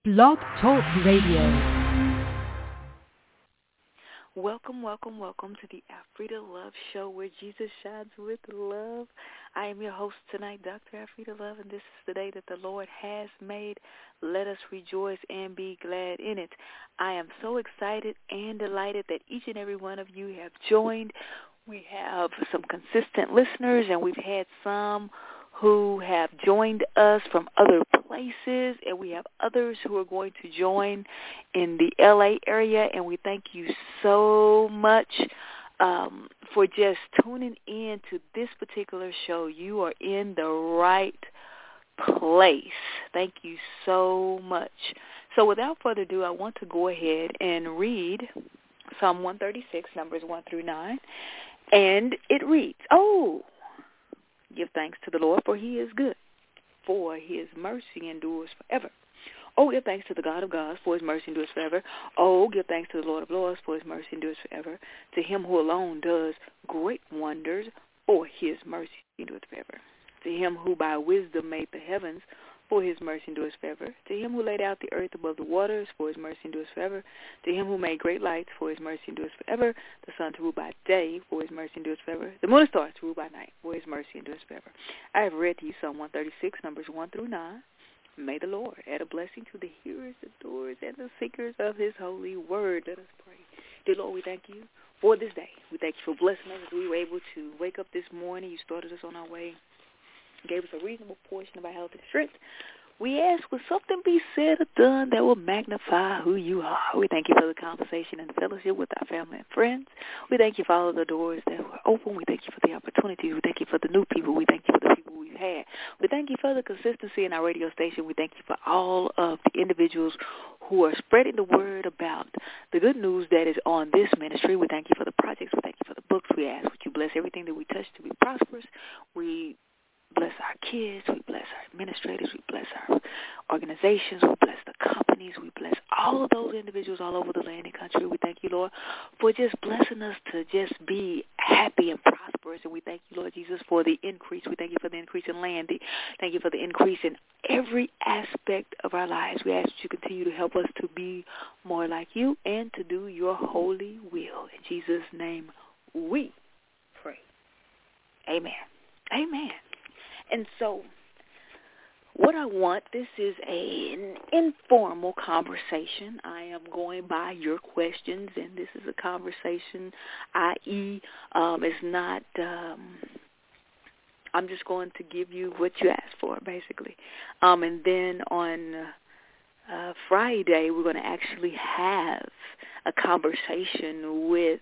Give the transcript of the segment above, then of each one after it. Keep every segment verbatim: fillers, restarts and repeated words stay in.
Blog Talk Radio. Welcome, welcome, welcome to the Afrida Love Show, where Jesus shines with love. I am your host tonight, Doctor Afrida Love, and this is the day that the Lord has made. Let us rejoice and be glad in it. I am so excited and delighted that each and every one of you have joined. We have some consistent listeners, and we've had some who have joined us from other places, and we have others who are going to join in the L A area, and we thank you so much um, for just tuning in to this particular show. You are in the right place. Thank you so much. So without further ado, I want to go ahead and read Psalm one thirty-six, numbers one through nine, and it reads, oh, give thanks to the Lord, for he is good, for his mercy endures forever. Oh, give thanks to the God of gods, for his mercy endures forever. Oh, give thanks to the Lord of lords, for his mercy endures forever. To him who alone does great wonders, for his mercy endures forever. To him who by wisdom made the heavens, for his mercy endures forever. To him who laid out the earth above the waters, for his mercy endures forever. To him who made great lights, for his mercy endures forever. The sun to rule by day, for his mercy endures forever. The moon and stars to rule by night, for his mercy endures forever. I have read to you Psalm one thirty-six, numbers one through nine. May the Lord add a blessing to the hearers, the doers, and the seekers of his holy word. Let us pray. Dear Lord, we thank you for this day. We thank you for blessing us as we were able to wake up this morning. You started us on our way. Gave us a reasonable portion of our health and strength. We ask, will something be said or done that will magnify who you are? We thank you for the conversation and the fellowship with our family and friends. We thank you for all of the doors that were open. We thank you for the opportunities. We thank you for the new people. We thank you for the people we've had. We thank you for the consistency in our radio station. We thank you for all of the individuals who are spreading the word about the good news that is on this ministry. We thank you for the projects. We thank you for the books. We ask that you bless everything that we touch to be prosperous. We bless our kids, we bless our administrators, we bless our organizations, we bless the companies, we bless all of those individuals all over the land and country. We thank you, Lord, for just blessing us to just be happy and prosperous. And we thank you, Lord Jesus, for the increase. We thank you for the increase in land. Thank you for the increase in every aspect of our lives. We ask that you continue to help us to be more like you and to do your holy will. In Jesus' name we pray. Amen. Amen. And so what I want, this is a, an informal conversation. I am going by your questions, and this is a conversation, that is, um, it's not, um, I'm just going to give you what you asked for, basically. Um, and then on uh, Friday, we're going to actually have a conversation with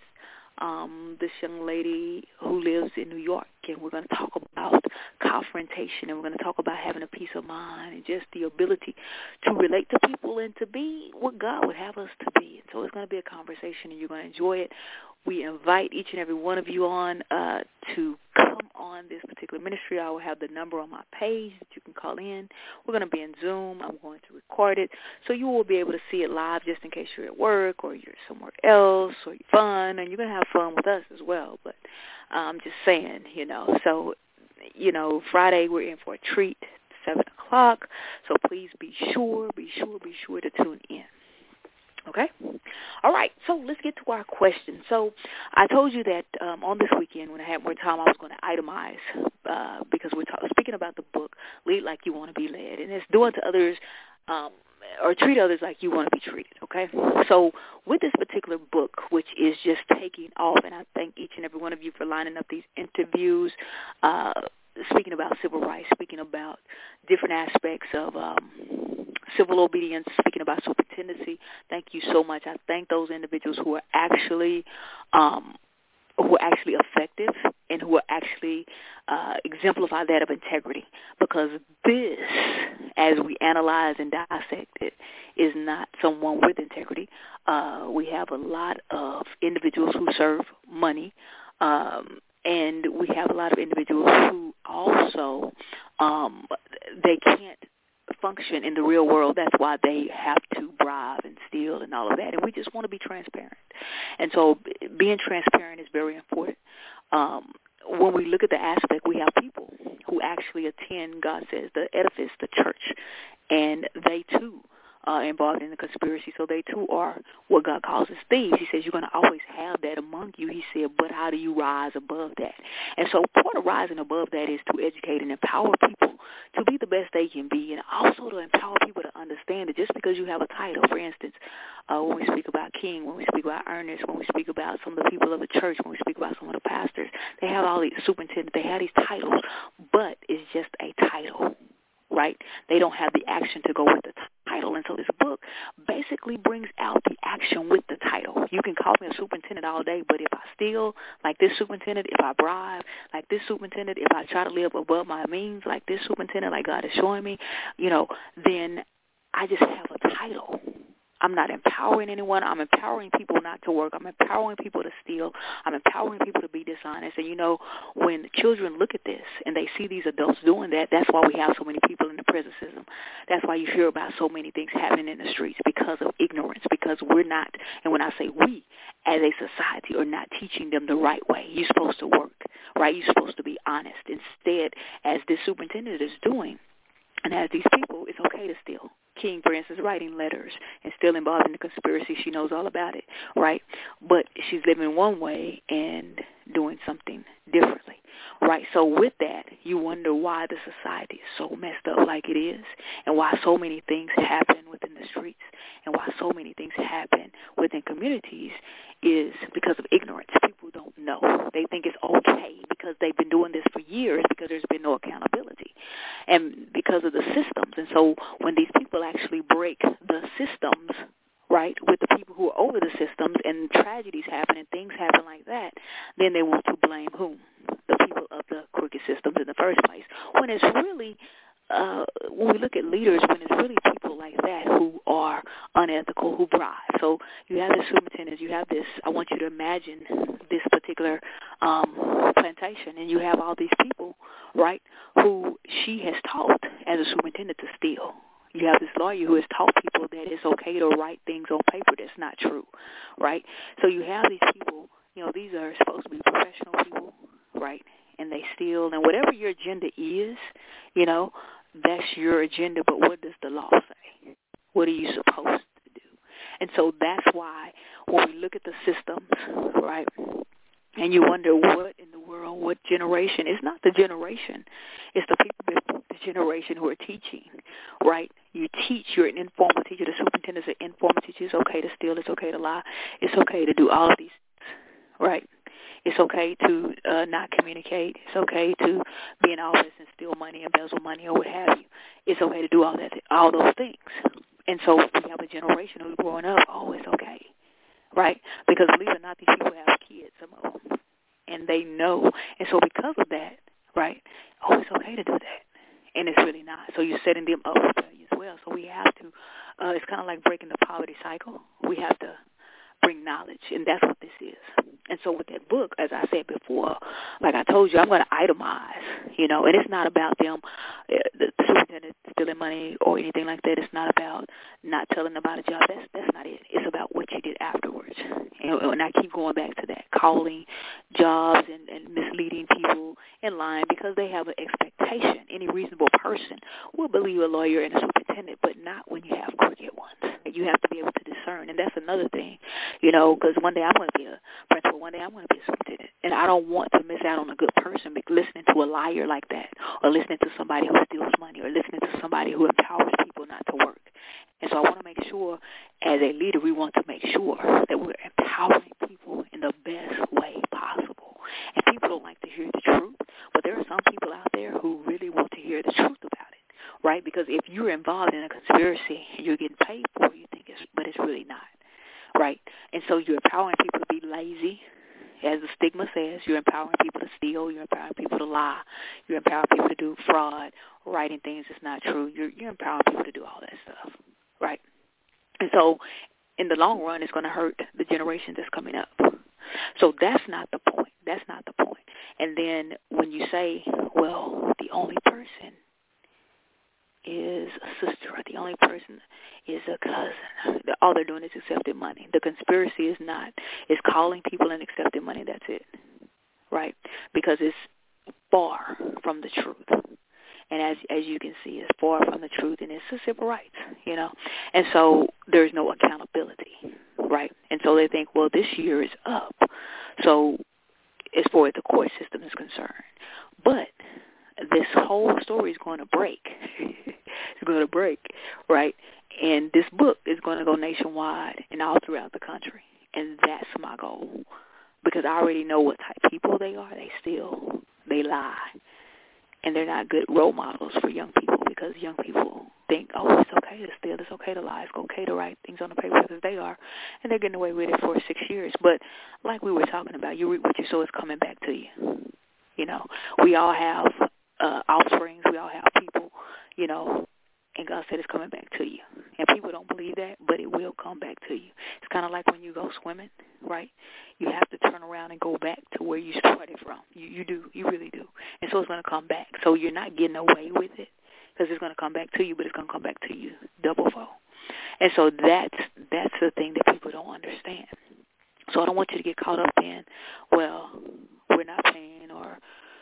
Um, this young lady who lives in New York, and we're going to talk about confrontation, and we're going to talk about having a peace of mind and just the ability to relate to people and to be what God would have us to be. And so it's going to be a conversation, and you're going to enjoy it. We invite each and every one of you on uh, to come on this particular ministry. I will have the number on my page that you can call in. We're going to be in Zoom. I'm going to record it, so you will be able to see it live just in case you're at work or you're somewhere else or you're fun, and you're going to have fun with us as well. But I'm just saying, you know, so, you know, Friday we're in for a treat, seven o'clock, so please be sure, be sure, be sure to tune in. Okay? All right, so let's get to our question. So I told you that um, on this weekend when I had more time, I was going to itemize uh, because we're talk- speaking about the book, Lead Like You Want to Be Led, and it's doing to others um, or treat others like you want to be treated, okay? So with this particular book, which is just taking off, and I thank each and every one of you for lining up these interviews, uh, speaking about civil rights, speaking about different aspects of um, civil obedience, speaking about superintendency. Thank you so much. I thank those individuals who are actually um, who are actually effective and who are actually uh, exemplify that of integrity, because this, as we analyze and dissect it, is not someone with integrity. Uh, we have a lot of individuals who serve money, um, and we have a lot of individuals who also, um, they can't function in the real world. That's why they have to bribe and steal and all of that. And we just want to be transparent. And so being transparent is very important. Um, when we look at the aspect, we have people who actually attend, God says, the edifice, the church, and they too uh, involved in the conspiracy. So they too are what God calls as thieves. He says you're going to always have that among you. He said, but how do you rise above that? And so part of rising above that is to educate and empower people to be the best they can be, and also to empower people to understand that just because you have a title, for instance, uh, when we speak about King, when we speak about Ernest, when we speak about some of the people of the church, when we speak about some of the pastors, they have all these superintendents, they have these titles, but it's just a title, right? They don't have the action to go with the title. And so this book basically brings out the action with the title. You can call me a superintendent all day, but if I steal like this superintendent, if I bribe like this superintendent, if I try to live above my means like this superintendent, like God is showing me, you know, then I just have a title. I'm not empowering anyone. I'm empowering people not to work. I'm empowering people to steal. I'm empowering people to be dishonest. And, you know, when children look at this and they see these adults doing that, that's why we have so many people in the prison system. That's why you hear about so many things happening in the streets, because of ignorance, because we're not, and when I say we, as a society, are not teaching them the right way. You're supposed to work, right? You're supposed to be honest. Instead, as this superintendent is doing, and as these people, it's okay to steal. King, for instance, writing letters and still involved in the conspiracy. She knows all about it, right? But she's living one way and doing something differently, right? So with that, you wonder why the society is so messed up like it is, and why so many things happen within the streets, and why so many things happen within communities is because of ignorance. People don't know. They think it's okay because they've been doing this for years, because there's been no accountability, and because of the systems. And so when these people actually break the systems, right, with the people who are over the systems, and tragedies happen and things happen like that, then they want to blame whom? The people of the crooked systems in the first place. When it's really, uh, when we look at leaders, when it's really people like that who are unethical, who bribe. So you have this superintendent, you have this, I want you to imagine this particular um, plantation, and you have all these people, right, who she has taught as a superintendent to steal. You have this lawyer who has taught people that it's okay to write things on paper that's not true, right? So you have these people, you know, these are supposed to be professional people, right? And they steal, and whatever your agenda is, you know, that's your agenda, but what does the law say? What are you supposed to do? And so that's why when we look at the systems, right, and you wonder what in the world, what generation, it's not the generation, it's the people before the generation who are teaching, right? You teach, you're an informal teacher, the superintendent's an informal teacher. It's okay to steal, it's okay to lie, it's okay to do all of these things, right? It's okay to uh, not communicate. It's okay to be in office and steal money, embezzle money, or what have you. It's okay to do all that, all those things. And so we have a generation who's growing up, oh, it's okay, right? Because believe it or not, these people have kids, some of them, and they know. And so because of that, right, oh, it's okay to do that. And it's really not. So you're setting them up for failure as well. So we have to, uh, it's kind of like breaking the poverty cycle. We have to bring knowledge, and that's what this is. And so with that book, as I said before, like I told you, I'm going to itemize, you know, and it's not about them, uh, the superintendent stealing money or anything like that. It's not about not telling about a job. That's that's not it. It's about what you did afterwards. And, and I keep going back to that, calling jobs and, and misleading people and lying because they have an expectation. Any reasonable person will believe a lawyer and a superintendent, but not when you have crooked ones. You have to be able to discern, and that's another thing, you know, because one day I'm going to be a principal, one day I'm going to be a superintendent, and I don't want to miss out on a good person listening to a liar like that, or listening to somebody who steals money, or listening to somebody who empowers people not to work. And so I want to make sure, as a leader, we want to make sure that we're empowering people in the best way possible. And people don't like to hear the truth, but there are some people out there who really want to hear the truth about it, right? Because if you're involved in a conspiracy and you're getting paid for it, you think it's, but it's really not, right? And so you're empowering people to be lazy, as the stigma says. You're empowering people to steal. You're empowering people to lie. You're empowering people to do fraud, writing things that's not true. You're, you're empowering people to do all that stuff, right? And so in the long run, it's going to hurt the generation that's coming up. So that's not the point. That's not the point. And then when you say, well, the only person is a sister, or the only person is a cousin, all they're doing is accepting money. The conspiracy is not. It's calling people and accepting money. That's it, right? Because it's far from the truth. And as as you can see, it's far from the truth, and it's a civil rights, you know. And so there's no accountability, right? And so they think, well, this year is up, so as far as the court system is concerned. But this whole story is going to break. It's going to break, right? And this book is going to go nationwide and all throughout the country. And that's my goal, because I already know what type of people they are. They steal, they lie, and they're not good role models for young people, because young people think, oh, it's okay to steal, it's okay to lie, it's okay to write things on the paper, because they are, and they're getting away with it for six years. But like we were talking about, you reap what you sow, is coming back to you. You know, we all have uh, offsprings, we all have people, you know, and God said it's coming back to you. And people don't believe that, but it will come back to you. It's kind of like when you go swimming, right? You have to turn around and go back to where you started from. You you do. You really do. And so it's going to come back. So you're not getting away with it, because it's going to come back to you, but it's going to come back to you double fold. And so that's, that's the thing that people don't understand. So I don't want you to get caught up in, well, we're not paying, or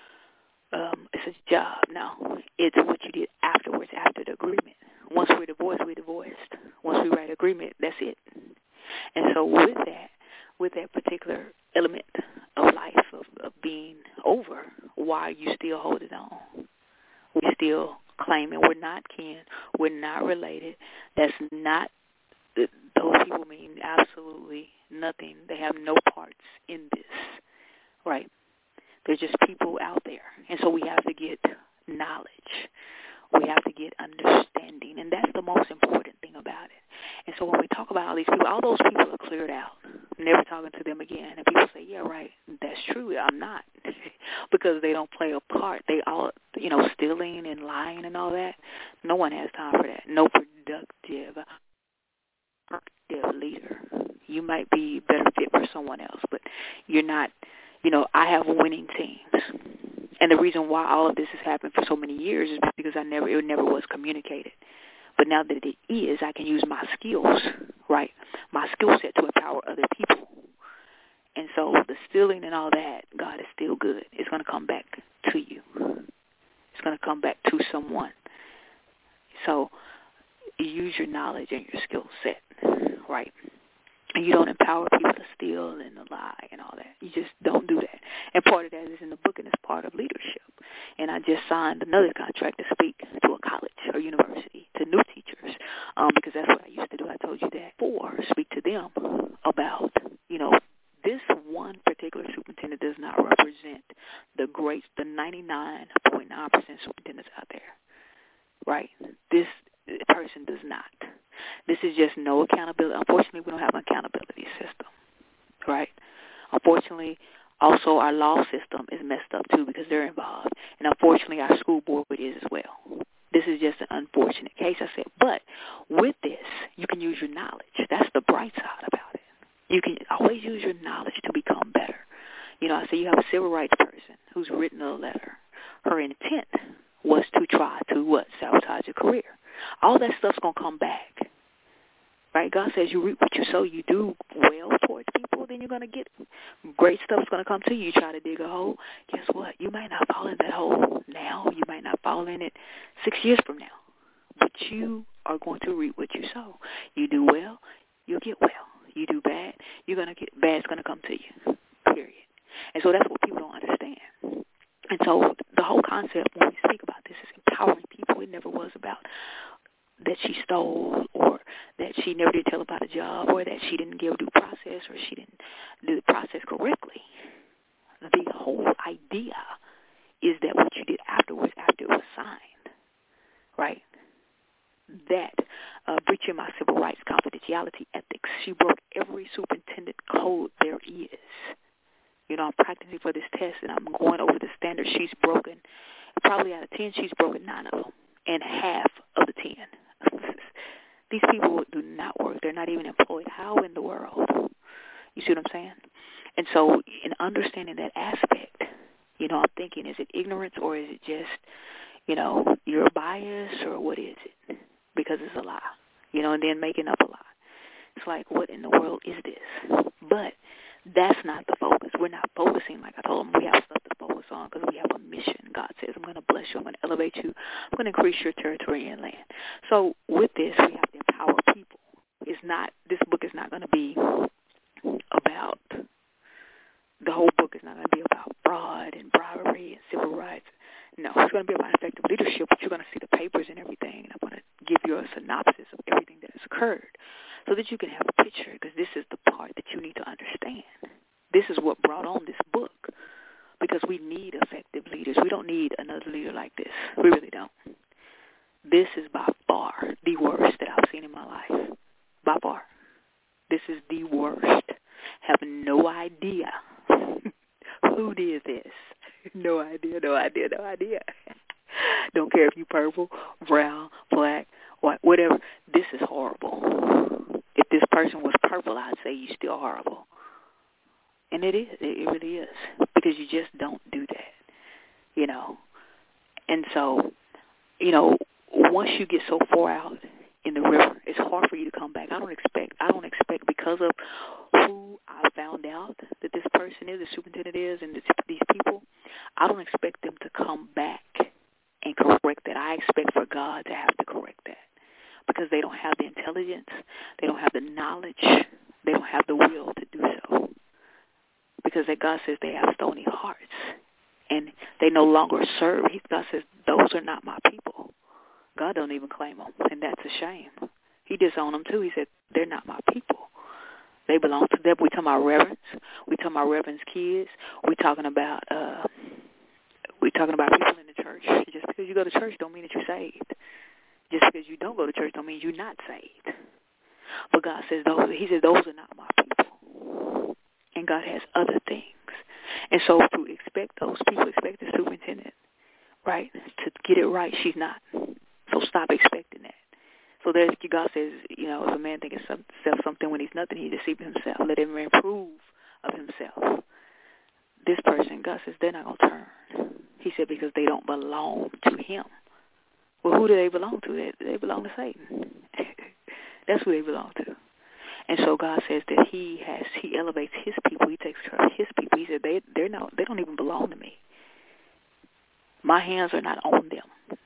Um, it's a job. No, it's what you did afterwards, after the agreement. Once we're divorced, we're divorced. Once we write agreement, that's it. And so with that, with that particular element of life, of, of being over, why are you still holding on? We're still claiming we're not kin, we're not related. That's not, those people mean absolutely nothing. They have no parts in this, right? They're just people out there. And so we have to get knowledge. We have to get understanding. And that's the most important thing about it. And so when we talk about all these people, all those people are cleared out. Never talking to them again. And people say, yeah, right, that's true. I'm not. Because they don't play a part. They all, you know, stealing and lying and all that. No one has time for that. No productive, productive leader. You might be better fit for someone else, but you're not. You know, I have winning teams. And the reason why all of this has happened for so many years is because I never, it never was communicated. But now that it is, I can use my skills, right, my skill set to empower other people. And so the stealing and all that, God is still good. It's going to come back to you. It's going to come back to someone. So use your knowledge and your skill set, right? And you don't empower people to steal and to lie and all that. You just don't do that. And part of that is in the book, and it's part of leadership. And I just signed another contract to speak to a college or university, to new teachers, um, because that's what I used to do. I told you that before. Speak to them about, you know, this one particular superintendent does not represent the great, the ninety-nine point nine percent superintendents out there, right? This person does not. This is just no accountability. Unfortunately, we don't have an accountability system, right? Unfortunately, also our law system is messed up too, because they're involved. And unfortunately, our school board is as well. This is just an unfortunate case, I said. But with this, you can use your knowledge. That's the bright side about it. You can always use your knowledge to become better. You know, I say you have a civil rights person who's written a letter. Her intent was to try to, what, sabotage your career. All that stuff's going to come back. Right? God says you reap what you sow. You do well towards people, then you're going to get great stuff's going to come to you. You try to dig a hole. Guess what? You might not fall in that hole now. You might not fall in it six years from now. But you are going to reap what you sow. You do well, you'll get well. You do bad, you're going to get bad's going to come to you, period. And so that's what people don't understand. And so the whole concept when we speak about this is empowering people. It never was about that she stole, or that she never did tell about a job, or that she didn't give due process, or she didn't do the process correctly. The whole idea is that what you did afterwards, after it was signed, right? That uh, breaching my civil rights, confidentiality, ethics. She broke every superintendent code there is. You know, I'm practicing for this test, and I'm going over the standards. She's broken, probably out of ten, she's broken nine of them, and half of the ten. These people do not work. They're not even employed. How in the world? You see what I'm saying? And so in understanding that aspect, you know, I'm thinking, is it ignorance, or is it just, you know, your bias, or what is it? Because it's a lie, you know, and then making up a lie. It's like, what in the world is this? But That's not the focus. We're not focusing, like I told them, we have stuff to focus on because we have a mission. God says, I'm going to bless you. I'm going to elevate you. I'm going to increase your territory and land. So with this, we have to empower people. It's not, this book is not going to be about, the whole book is not going to be about fraud and bribery and civil rights. No, it's going to be about effective leadership, but you're going to see the papers and everything, and I'm going to give you a synopsis of everything that has occurred so that you can have a picture, because this is the part that you need to understand. This is what brought on this book, because we need effective leaders. We don't need another leader like this. We really don't. This is by far the worst that I've seen in my life. By far. This is the worst. Have no idea who did this. No idea, no idea, no idea. Don't care if you purple, brown, black, white, whatever. This is horrible. If this person was purple, I'd say you're still horrible. And it is. It really is. Because you just don't do that, you know. And so, you know, once you get so far out in the river, it's hard for you to come back. I don't expect, I don't expect because of who I found out that this person is, the superintendent is, and these people, I don't expect them to come back and correct that. I expect for God to have to correct that because they don't have the intelligence, they don't have the knowledge, they don't have the will to do so. Because that God says they have stony hearts and they no longer serve. God says those are not my people. God don't even claim them, and that's a shame. He disowned them too. He said they're not my people. They belong to them. We talking about reverence. We talking about reverence kids. We talking about uh, we talking about people in the church. Just because you go to church don't mean that you're saved. Just because you don't go to church don't mean you're not saved. But God says those. He says those are not my people, and God has other things. And so to expect those people, expect the superintendent, right, to get it right, she's not. So stop expecting that. So there's, God says, you know, if a man thinks himself something when he's nothing, he deceives himself. Let him improve of himself. This person, God says, they're not going to turn. He said because they don't belong to him. Well, who do they belong to? They, they belong to Satan. That's who they belong to. And so God says that he has, he elevates his people. He takes care of his people. He said they, they're not, they don't even belong to me. My hands are not on them.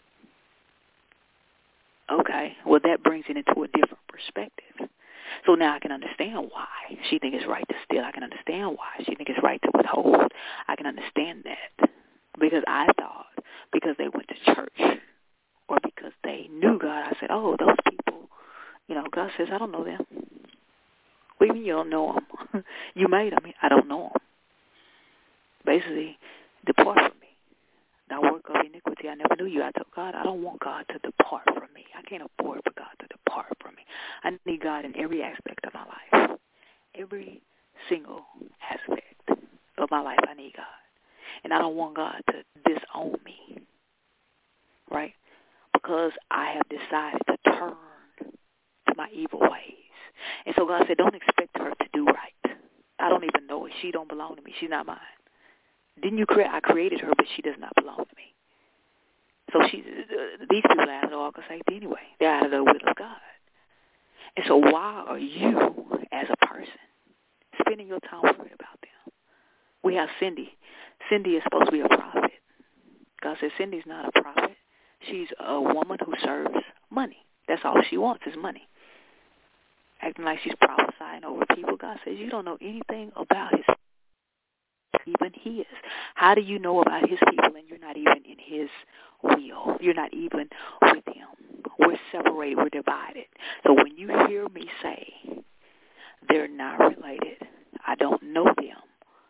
Okay, well, that brings it into a different perspective. So now I can understand why she thinks it's right to steal. I can understand why she thinks it's right to withhold. I can understand that because I thought because they went to church or because they knew God, I said, oh, those people, you know, God says, I don't know them. What do you mean you don't know them? You made them. I don't know them. Basically, depart from me. Thou work of iniquity, I never knew you. I told God, I don't want God to depart from me. I can't afford for God to depart from me. I need God in every aspect of my life. Every single aspect of my life, I need God. And I don't want God to disown me, right? Because I have decided to turn to my evil ways. And so God said, don't expect her to do right. I don't even know her. She don't belong to me. She's not mine. Didn't you create? I created her, but she does not belong to me. So she, uh, these people are out of the ark of safety anyway. They're out of the will of God. And so why are you, as a person, spending your time worried about them? We have Cindy. Cindy is supposed to be a prophet. God says Cindy's not a prophet. She's a woman who serves money. That's all she wants is money. Acting like she's prophesying over people. God says you don't know anything about his even his. How do you know about his people and you're not even in his will? You're not even with him. We're separated. We're divided. So when you hear me say they're not related, I don't know them,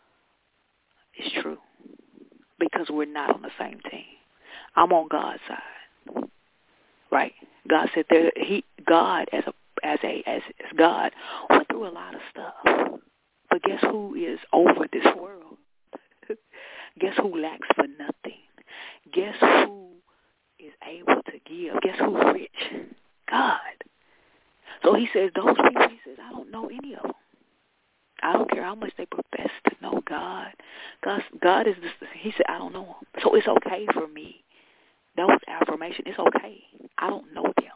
it's true. Because we're not on the same team. I'm on God's side. Right? God said there he God as a as a as, as God went through a lot of stuff. But guess who is over this world? Guess who lacks for nothing? Guess who is able to give? Guess who's rich? God. So he says, those people, he says, I don't know any of them. I don't care how much they profess to know God. God, God is, this, he said, I don't know them. So it's okay for me. That was affirmation. It's okay. I don't know them.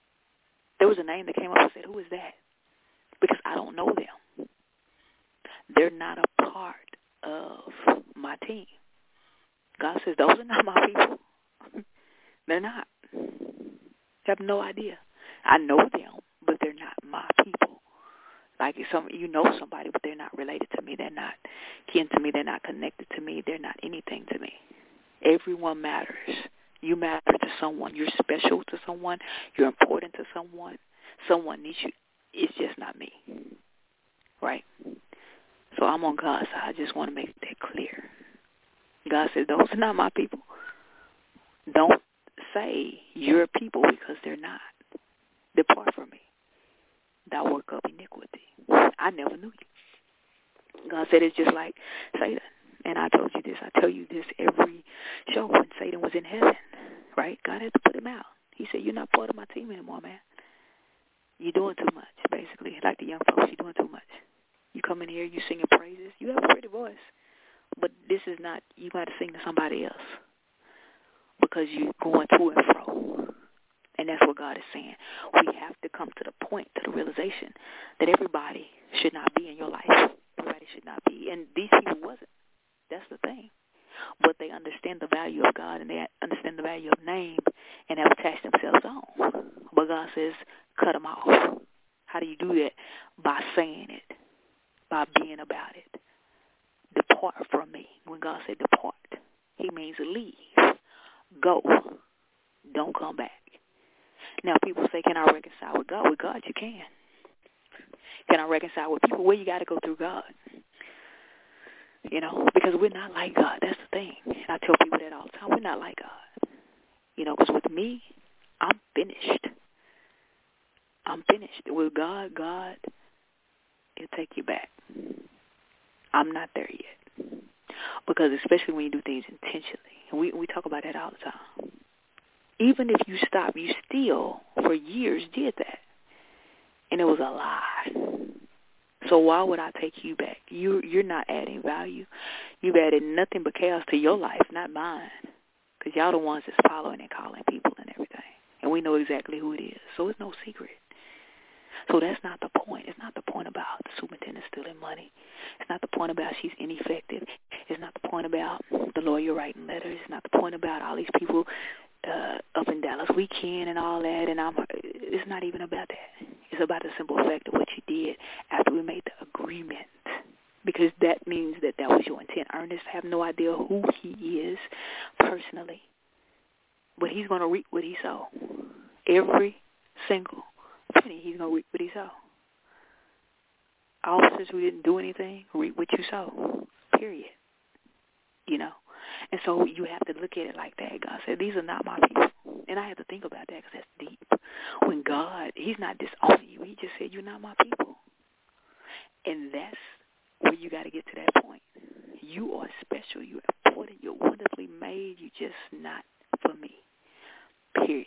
There was a name that came up and said, who is that? Because I don't know them. they're not a part of my team. God says, those are not my people. They're not. You have no idea. I know them, but they're not my people. Like some, you know somebody, but they're not related to me. They're not kin to me. They're not connected to me. They're not anything to me. Everyone matters. You matter to someone. You're special to someone. You're important to someone. Someone needs you. It's just not me. Right? So I'm on God's side. I just want to make that clear. God said, those are not my people. Don't say you're people because they're not. Depart from me. Thou work of iniquity. I never knew you. God said it's just like Satan. And I told you this. I tell you this every show when Satan was in heaven. Right? God had to put him out. He said, you're not part of my team anymore, man. You're doing too much, basically. Like the young folks, you're doing too much. You come in here, you singing praises. You have a pretty voice. But this is not, you got to sing to somebody else. Because you're going to and fro. And that's what God is saying. We have to come to the point, to the realization that everybody should not be in your life. Everybody should not be. And these people wasn't. That's the thing. But they understand the value of God and they understand the value of name and have attached themselves on. But God says, cut them off. How do you do that? By saying it. By being about it. Depart from me. When God said depart, he means leave. Go. Don't come back. Now, people say, can I reconcile with God? With God, you can. Can I reconcile with people? Well, you got to go through God. You know, because we're not like God. That's the thing. And I tell people that all the time. We're not like God. You know, because with me, I'm finished. I'm finished. With God, God, it'll take you back. I'm not there yet. Because especially when you do things intentionally. And we, we talk about that all the time. Even if you stop, you still, for years, did that. And it was a lie. So why would I take you back? You, you're not adding value. You've added nothing but chaos to your life, not mine. Because y'all the ones that's following and calling people and everything. And we know exactly who it is. So it's no secret. So that's not the point. It's not the point about the superintendent stealing money. It's not the point about she's ineffective. It's not the point about the lawyer writing letters. It's not the point about all these people uh, up in Dallas weekend and all that. And I'm. It's not even about that. It's about the simple fact of what you did after we made the agreement. Because that means that that was your intent. Ernest have no idea who he is personally. But he's going to reap what he sowed. Every single penny he's going to reap what he sowed. Officers who didn't do anything, reap what you sow. Period. You know? And so you have to look at it like that. God said, these are not my people. And I have to think about that because that's deep. When God, he's not disowning you. He just said, you're not my people. And that's where you got to get to that point. You are special. You're important. You're wonderfully made. You're just not for me. Period.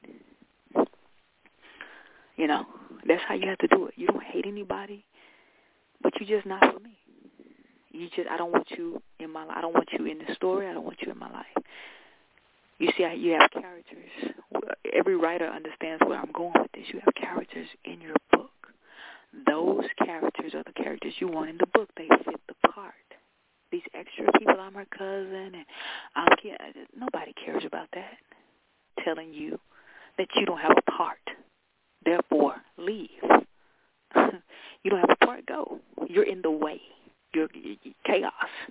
You know, that's how you have to do it. You don't hate anybody, but you're just not for me. You just, I don't want you in my life. I don't want you in the story. I don't want you in my life. You see how you have characters. Every writer understands where I'm going with this. You have characters in your book. Those characters are the characters you want in the book. They fit the part. These extra people, I'm her cousin, and I'm nobody cares about that. Telling you that you don't have a part. Therefore, leave. You don't have a part, go. You're in the way. You're, you're chaos.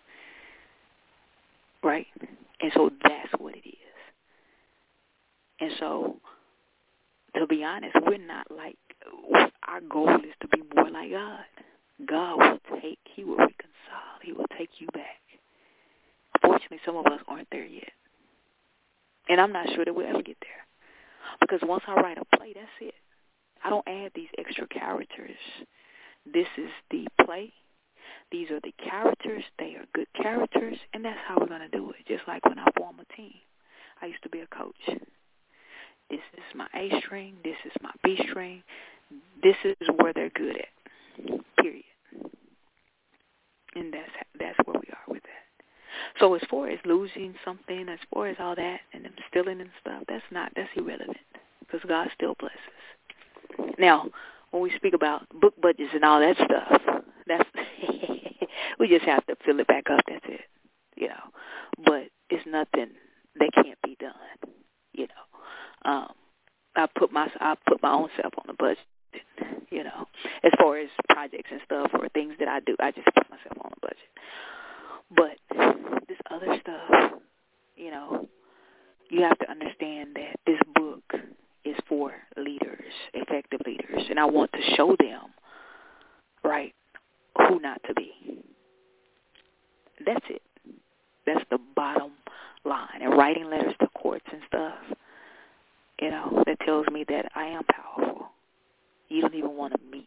Right? And so that's what it is. And so, to be honest, we're not like, our goal is to be more like God. God will take, he will reconcile, he will take you back. Fortunately, some of us aren't there yet. And I'm not sure that we'll ever get there. Because once I write a play, that's it. I don't add these extra characters. This is the play. These are the characters. They are good characters. And that's how we're going to do it. Just like when I form a team. I used to be a coach. This is my A string. This is my B string. This is where they're good at. Period. And that's that's where we are with that. So as far as losing something, as far as all that, and them stealing and stuff, that's not, that's irrelevant. Because God still blesses. Now, when we speak about book budgets and all that stuff, that's we just have to fill it back up. That's it, you know. But it's nothing that can't be done, you know. Um, I put my I put my own self on the budget, you know, as far as projects and stuff or things that I do. I just put myself on the budget. But this other stuff, you know, you have to understand that this book is for leaders, effective leaders, and I want to show them, right, who not to be. That's it. That's the bottom line. And writing letters to courts and stuff, you know, that tells me that I am powerful. You don't even want to meet.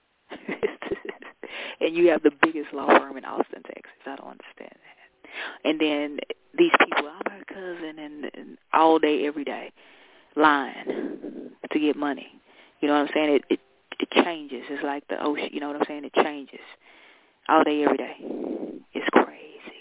And you have the biggest law firm in Austin, Texas. I don't understand that. And then these people, I'm her cousin, and, and all day, every day, lying to get money. You know what I'm saying? It, it it changes. It's like the ocean. You know what I'm saying? It changes all day, every day. It's crazy.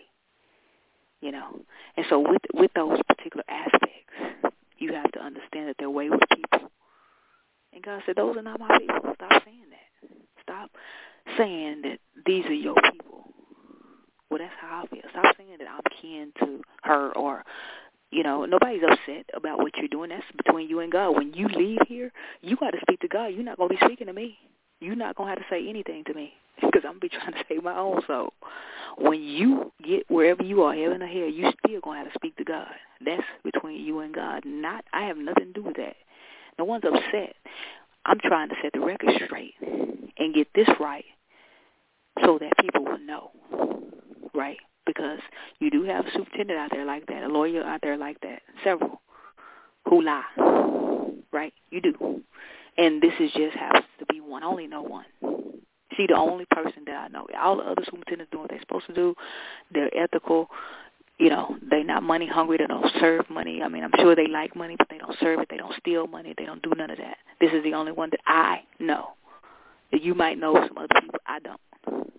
You know? And so with with those particular aspects, you have to understand that they're wayward people. And God said, those are not my people. Stop saying that. Stop saying that these are your people. Well, that's how I feel. Stop saying that I'm kin to her or, you know, nobody's upset about what you're doing. That's between you and God. When you leave here, you got to speak to God. You're not going to be speaking to me. You're not going to have to say anything to me because I'm going to be trying to save my own soul. When you get wherever you are, heaven or hell, you still going to have to speak to God. That's between you and God. Not, I have nothing to do with that. No one's upset. I'm trying to set the record straight and get this right so that people will know, right? Because you do have a superintendent out there like that, a lawyer out there like that, several who lie, right? You do. And this is just happens to be one. I only know one. She the only person that I know. All the other superintendents doing what they're supposed to do. They're ethical. You know, they're not money hungry. They don't serve money. I mean, I'm sure they like money, but they don't serve it. They don't steal money. They don't do none of that. This is the only one that I know. That you might know some other people. I don't.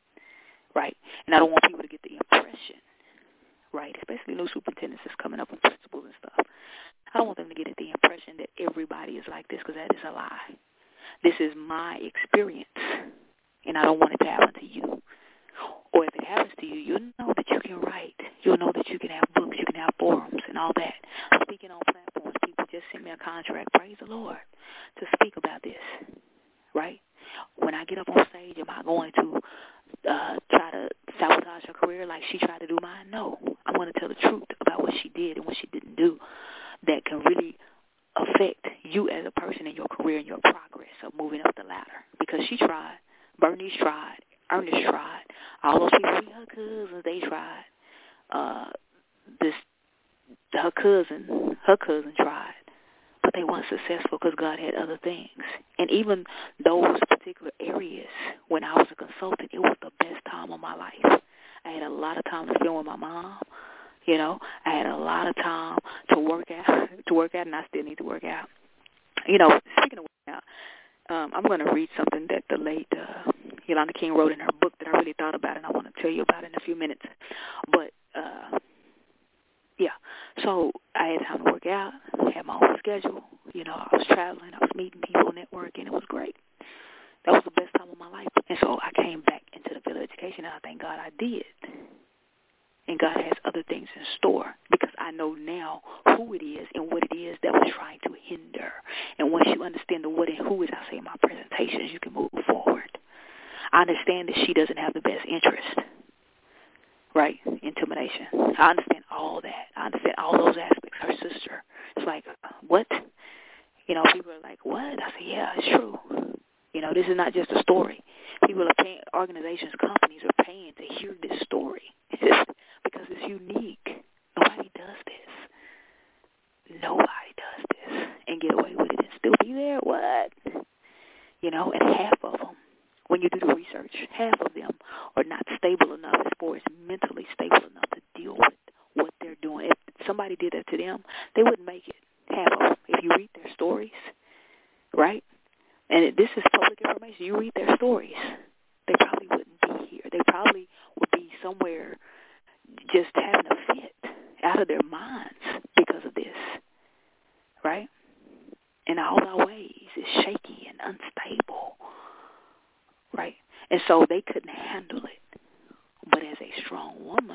Right? And I don't want people to get the impression, right, especially new superintendents that's coming up with principals and stuff. I don't want them to get the impression that everybody is like this because that is a lie. This is my experience, and I don't want it to happen to you. Or if it happens to you, you'll know that you can write. You'll know that you can have books, you can have forums and all that. Speaking on platforms, people just sent me a contract, praise the Lord, to speak about this, right? When I get up on stage, am I going to uh, try to sabotage her career like she tried to do mine? No. I'm going to tell the truth about what she did and what she didn't do that can really affect you as a person in your career and your progress of moving up the ladder. Because she tried. Bernice tried. Ernest tried. All those people, her cousins, they tried. Uh, this, her cousin, her cousin tried. But they weren't successful because God had other things. And even those particular areas, when I was a consultant, it was the best time of my life. I had a lot of time to spend with my mom. You know, I had a lot of time to work out, to work out, and I still need to work out. You know, speaking of working out, um, I'm going to read something that the late uh, Yolanda King wrote in her book that I really thought about, and I want to tell you about it in a few minutes. But, uh, yeah, so I had time to work out, had my own schedule. You know, I was traveling, I was meeting people, networking. It was great. That was the best time of my life. And so I came back into the field of education, and I thank God I did. And God has other things in store because I know now who it is and what it is that was trying to hinder. And once you understand the what and who is, I say in my presentations, you can move forward. I understand that she doesn't have the best interest, right? Intimidation. I understand all that. I understand all those aspects. Her sister. It's like, what? You know, people are like, what? I say, yeah, it's true. You know, this is not just a story. People are paying, organizations, companies are paying to hear this story. Because it's unique. Nobody does this. Nobody does this and get away with it and still be there. What? You know, and half of them, when you do the research, half of them are not stable enough as far as mentally stable enough to deal with what they're doing. If somebody did that to them, they wouldn't make it. Half of them. If you read their stories, right? And it, this is public information. You read their stories, they probably wouldn't be here. They probably would be somewhere just having a fit out of their minds because of this, right? In all our ways, it's shaky and unstable, right? And so they couldn't handle it, a strong woman.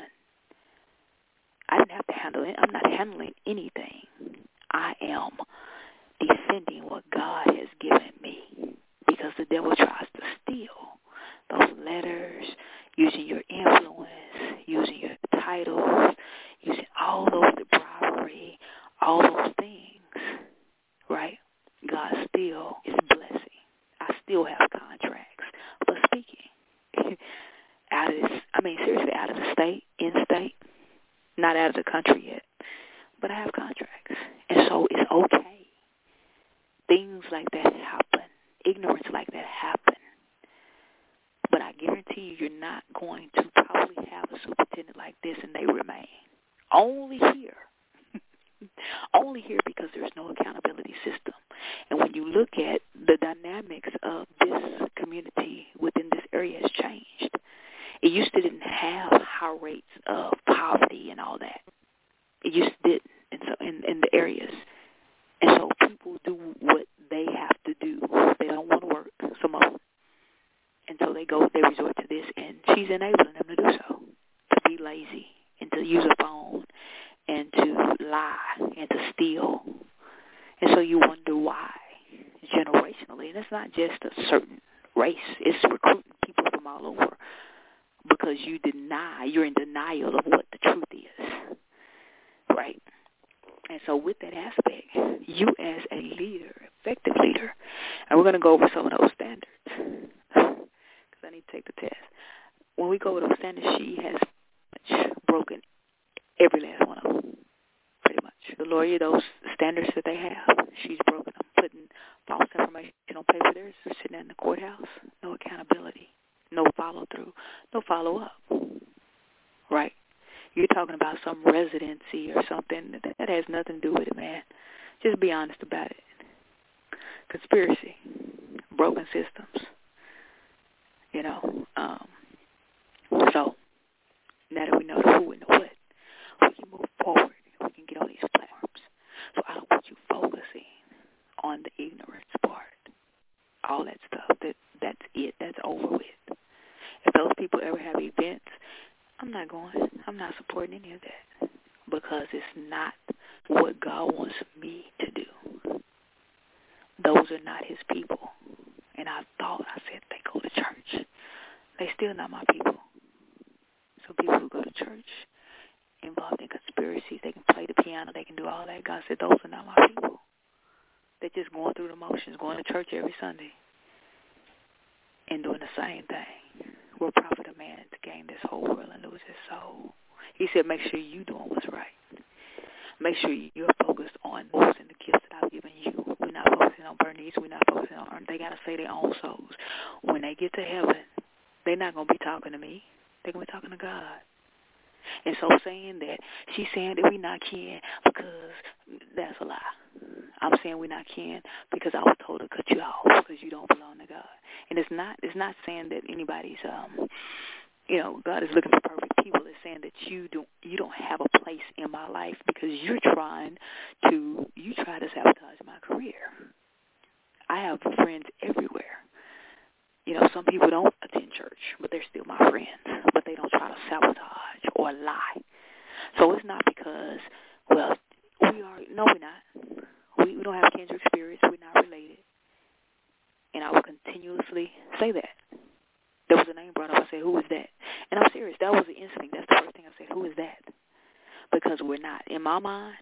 I didn't have to handle it. I'm not handling anything. I am defending what God has given me, because the devil tries to steal those letters, using your influence, using your titles, using all those, the bribery, all those things, right? God still is blessing. I still have contracts for speaking out of this, I mean, seriously, out of the state, in state, not out of the country yet, but I have contracts. And so it's okay. Things like that happen. Ignorance like that happen. But I guarantee you, you're not going to probably have a superintendent like this and they remain. Only here. Only here because there's no accountability system. And when you look at the dynamics of this community within this area has changed. It used to didn't have high rates of poverty and all that. It used to didn't in, so, in, in the areas. And so people do what they have to do. They don't want to work, some of them. And so they go, they resort to this, and she's enabling them to do so, to be lazy and to use a phone and to lie and to steal. And so you wonder why, generationally. And it's not just a certain race. It's recruiting people from all over because you deny, you're in denial of what the truth is, right? And so with that aspect, you as a leader, effective leader, and we're going to go over some of those standards because I need to take the test. When we go over those standards, she has broken every last one of them, pretty much. The lawyer, those standards that they have, she's broken them, putting false information on paper. There's sitting in the courthouse, no accountability, no follow-through, no follow-up, right? You're talking about some residency or something. That, that has nothing to do with it, man. Just be honest about it. Conspiracy, broken systems, you know. Um, so now that we know the who and the what, we can move forward. We can get on these platforms. So I don't want you focusing on the ignorance part. All that stuff, that that's it. That's over with. If those people ever have events, I'm not going. I'm not supporting any of that because it's not what God wants me to do. Those are not his people. And I thought, I said, they go to church. They still not my people. So people who go to church, involved in conspiracies, they can play the piano, they can do all that. God said, those are not my people. They're just going through the motions, going to church every Sunday and doing the same thing. Will profit a man to gain this whole world and lose his soul. He said, make sure you're doing what's right. Make sure you're focused on those and the gifts that I've given you. We're not focusing on Bernice. We're not focusing on earth. They got to say their own souls. When they get to heaven, they're not going to be talking to me. They're going to be talking to God. And so saying that, she's saying that we're not kin because that's a lie. I'm saying we're not kin because I was told to cut you off because you don't belong to God. And it's not it's not saying that anybody's, um, you know, God is looking for perfect people. It's saying that you don't, you don't have a place in my life because you're trying to, you try to sabotage my career. I have friends everywhere. You know, some people don't attend church, but they're still my friends. But they don't try to sabotage or lie. So it's not because, well, we are, no, we're not. We, we don't have kindred spirits. We're not related. And I will continuously say that. There was a name brought up. I said, who is that? And I'm serious. That was the instinct. That's the first thing I said. Who is that? Because we're not. In my mind,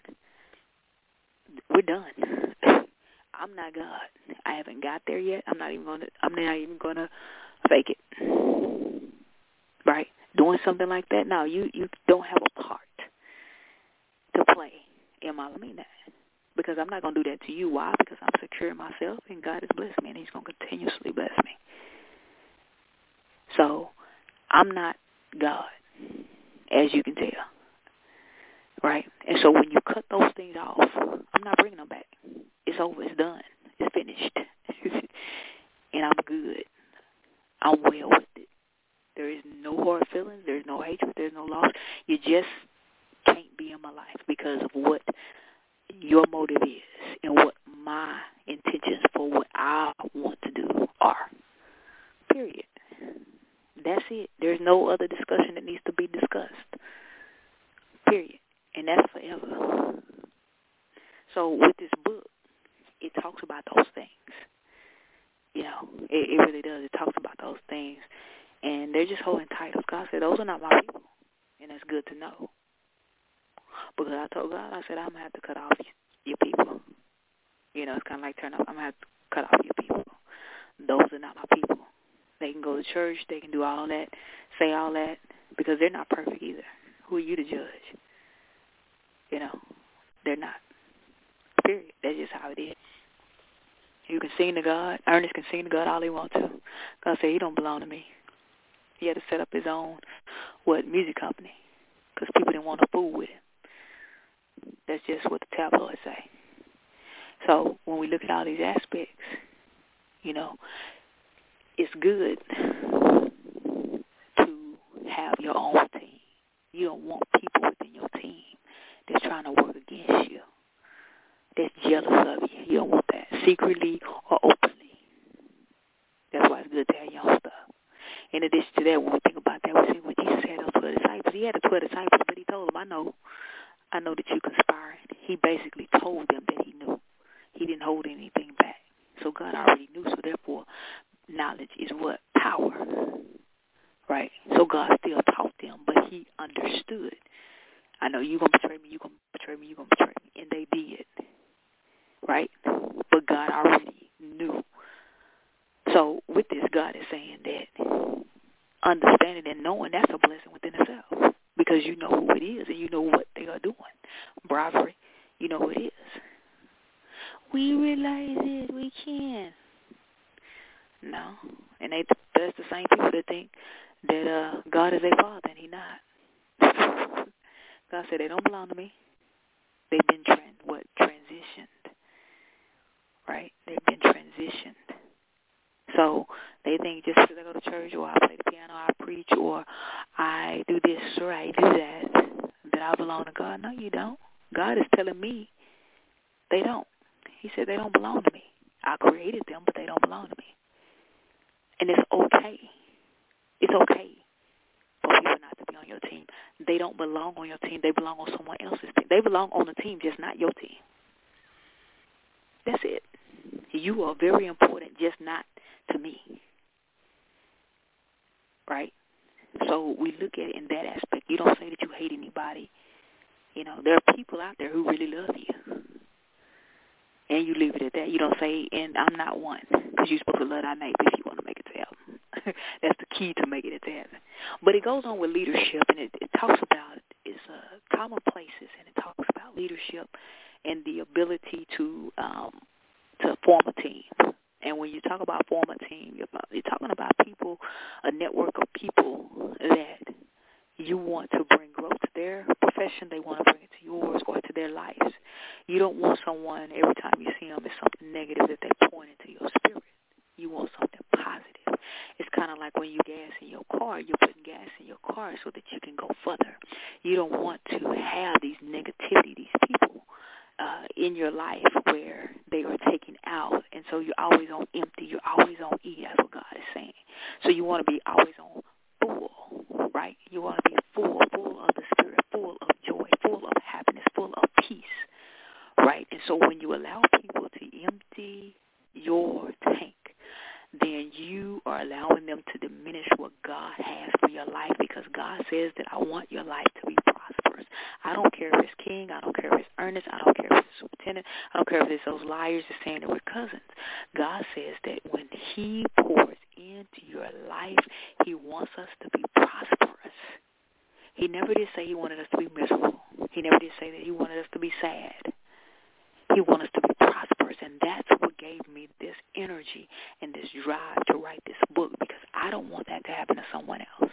we're done. I'm not God. I haven't got there yet. I'm not even gonna. I'm not even gonna fake it. Right? Doing something like that. No, you you don't have a part to play in my. I mean that because I'm not gonna do that to you. Why? Because I'm secure in myself, and God has blessed me, and He's gonna continuously bless me. So I'm not God, as you can tell. Right? And so when you cut those things off, I'm not bringing them back. It's over. It's done. It's finished. And I'm good. I'm well with it. There is no hard feelings. There's no hatred. There's no loss. You just can't be in my life because of what your motive is and what my intentions for what I want to do are. Period. That's it. There's no other discussion that needs to be discussed. Period. And that's forever. So with this book, it talks about those things. You know, it, it really does. It talks about those things. And they're just holding titles. God said, those are not my people. And that's good to know. Because I told God, I said, I'm going to have to cut off your people. You know, it's kind of like turn off. I'm going to have to cut off your people. Those are not my people. They can go to church. They can do all that, say all that, because they're not perfect either. Who are you to judge? You know, they're not. Period. That's just how it is. You can sing to God. Ernest can sing to God all he wants to. God said he don't belong to me. He had to set up his own, what, music company, because people didn't want to fool with him. That's just what the tabloids say. So when we look at all these aspects, you know, it's good to have your own team. You don't want people within your team that's trying to work against you, that's jealous of you. You don't want that, secretly or openly. That's why it's good to have your own stuff. In addition to that, when we think about that, we see when Jesus had those twelve disciples, he had the twelve disciples, but he told them, I know, I know that you conspiring. He basically told them that he knew. He didn't hold anything back. So God already knew, so therefore, knowledge is what? Power. Right? So God still taught them, but he understood. I know you're going to betray me, you're going to betray me, you're going to betray me. And they did. Right? But God already knew. So with this, God is saying that understanding and knowing, that's a blessing within itself. Because you know who it is and you know what they are doing. Bribery, you know who it is. We realize it, we can. No. And they, that's the same people that think that uh, God is their father, and he not. God said they don't belong to me. They've been, trans, what, transitioned. Right? They've been transitioned. So they think just because I go to church or I play the piano, I preach, or I do this or I do that, that I belong to God. No, you don't. God is telling me they don't. He said they don't belong to me. I created them, but they don't belong to me. And it's okay. It's okay for people not to be on your team. They don't belong on your team. They belong on someone else's team. They belong on the team, just not your team. That's it. You are very important, just not to me. Right? So we look at it in that aspect. You don't say that you hate anybody. You know, there are people out there who really love you. And you leave it at that. You don't say, and I'm not one, because you're supposed to love thy neighbor if you want to make it to heaven. That's the key to making it to heaven. But it goes on with leadership, and it, it talks about it's uh, common places, and it talks about leadership and the ability to um, to form a team. And when you talk about form a team, you're, you're talking about people, a network of people that you want to bring growth to their profession. They want to bring it to yours or to their lives. You don't want someone, every time you see them, it's something negative that they point into your spirit. You want something positive. It's kind of like when you gas in your car, you're putting gas in your car so that you can go further. You don't want to have these negativity, these people uh, in your life where they are taken out, and so you're always on empty. You're always on E. That's what God is saying. So you want to be always on full, right? You want to be full, full of the Spirit, full of joy, full of happiness, full of peace, right? And so when you allow people to empty your tank, then you are allowing them to diminish what God has for your life, because God says that I want your life to be prosperous. I don't care if it's King. I don't care if it's Ernest. I don't care if it's Superintendent. I don't care if it's those liars that saying that we're cousins. God says that when he pours into your life, he wants us to be prosperous. He never did say he wanted us to be miserable. He never did say that he wanted us to be sad. He wants us to be prosperous, and that's what gave me this energy and this drive to write this book, because I don't want that to happen to someone else.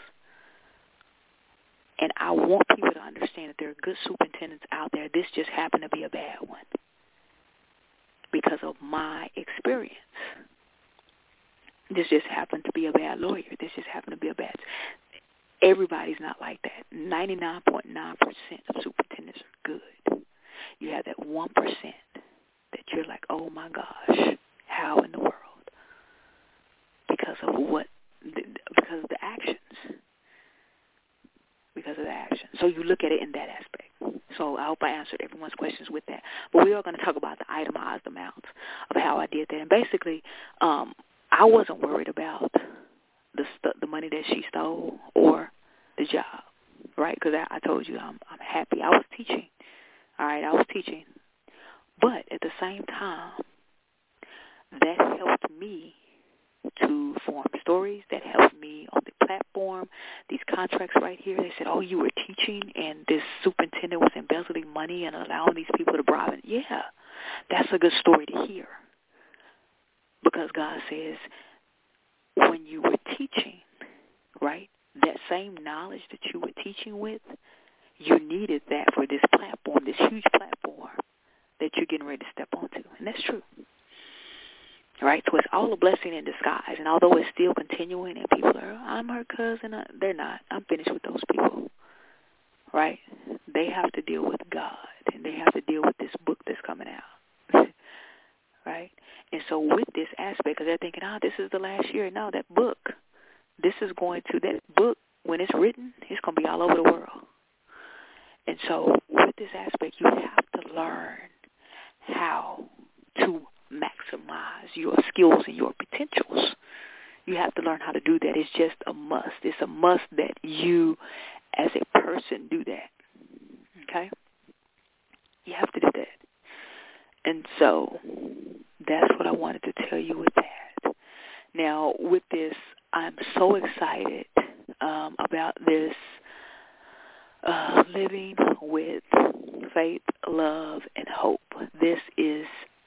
And I want people to understand that there are good superintendents out there. This just happened to be a bad one because of my experience. This just happened to be a bad lawyer. This just happened to be a bad... Everybody's not like that. ninety-nine point nine percent of superintendents are good. You have that one percent that you're like, oh, my gosh, how in the world? Because of what? Because Because of the actions. Because of the actions. So you look at it in that aspect. So I hope I answered everyone's questions with that. But we are going to talk about the itemized amounts of how I did that. And basically, um, I wasn't worried about the st- the money that she stole or the job, right? Because I, I told you I'm I'm happy. I was teaching, all right? I was teaching. But at the same time, that helped me to form stories. That helped me on the platform. These contracts right here, they said, oh, you were teaching and this superintendent was embezzling money and allowing these people to bribe it. Yeah, that's a good story to hear. Because God says, when you were teaching, right, that same knowledge that you were teaching with, you needed that for this platform, this huge platform that you're getting ready to step onto. And that's true. Right? So it's all a blessing in disguise. And although it's still continuing and people are, I'm her cousin, they're not. I'm finished with those people. Right? They have to deal with God. And they have to deal with this book that's coming out. Right? And so with this aspect, because they're thinking, oh, this is the last year. No, that book, this is going to, that book, when it's written, it's going to be all over the world. And so with this aspect, you have to learn how to maximize your skills and your potentials. You have to learn how to do that. It's just a must. It's a must that you, as a person, do that. Okay? You have to do that. And so that's what I wanted to tell you with that. Now, with this, I'm so excited um, about this uh, living with faith, love, and hope. This is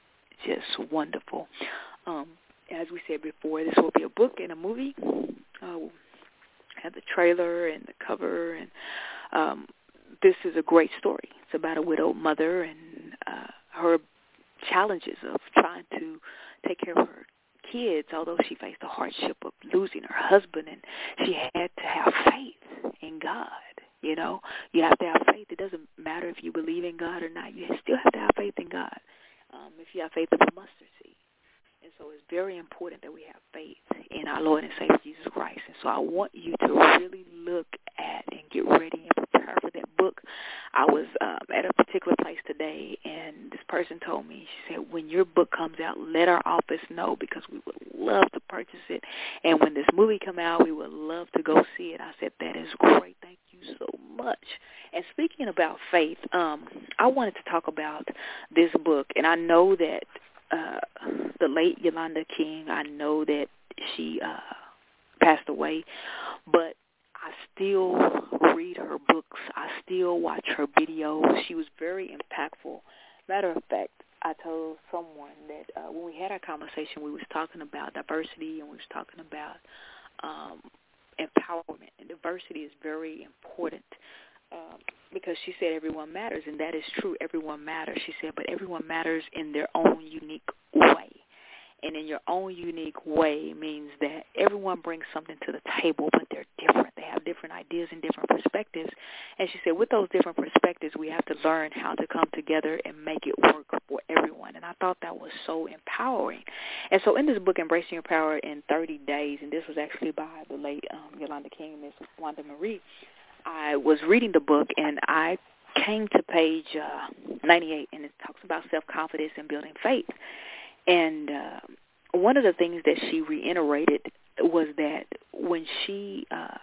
just wonderful. Um, as we said before, this will be a book and a movie. Uh, have the trailer and the cover, and um, this is a great story. It's about a widowed mother and uh, her challenges of trying to take care of her kids, although she faced the hardship of losing her husband, and she had to have faith in God. You know, you have to have faith. It doesn't matter if you believe in God or not. You still have to have faith in God. Um, if you have faith of a mustard seed. And so it's very important that we have faith in our Lord and Savior Jesus Christ. And so I want you to really look at and get ready and prepare for that book. I was um, at a particular place today, and this person told me, she said, when your book comes out, let our office know because we would love to purchase it. And when this movie come out, we would love to go see it. I said, that is great. Thank you so much. And speaking about faith, um, I wanted to talk about this book, and I know that uh, the late Yolanda King, I know that she uh, passed away, but I still read her books. I still watch her videos. She was very impactful. Matter of fact, I told someone that uh, when we had our conversation, we was talking about diversity and we was talking about um, empowerment. And diversity is very important. Um, because she said everyone matters, and that is true. Everyone matters, she said, but everyone matters in their own unique way. And in your own unique way means that everyone brings something to the table, but they're different. They have different ideas and different perspectives. And she said with those different perspectives, we have to learn how to come together and make it work for everyone. And I thought that was so empowering. And so in this book, Embracing Your Power in thirty days, and this was actually by the late um, Yolanda King, Miss Wanda Marie, I was reading the book, and I came to page uh, ninety-eight, and it talks about self-confidence and building faith. And uh, one of the things that she reiterated was that when she uh,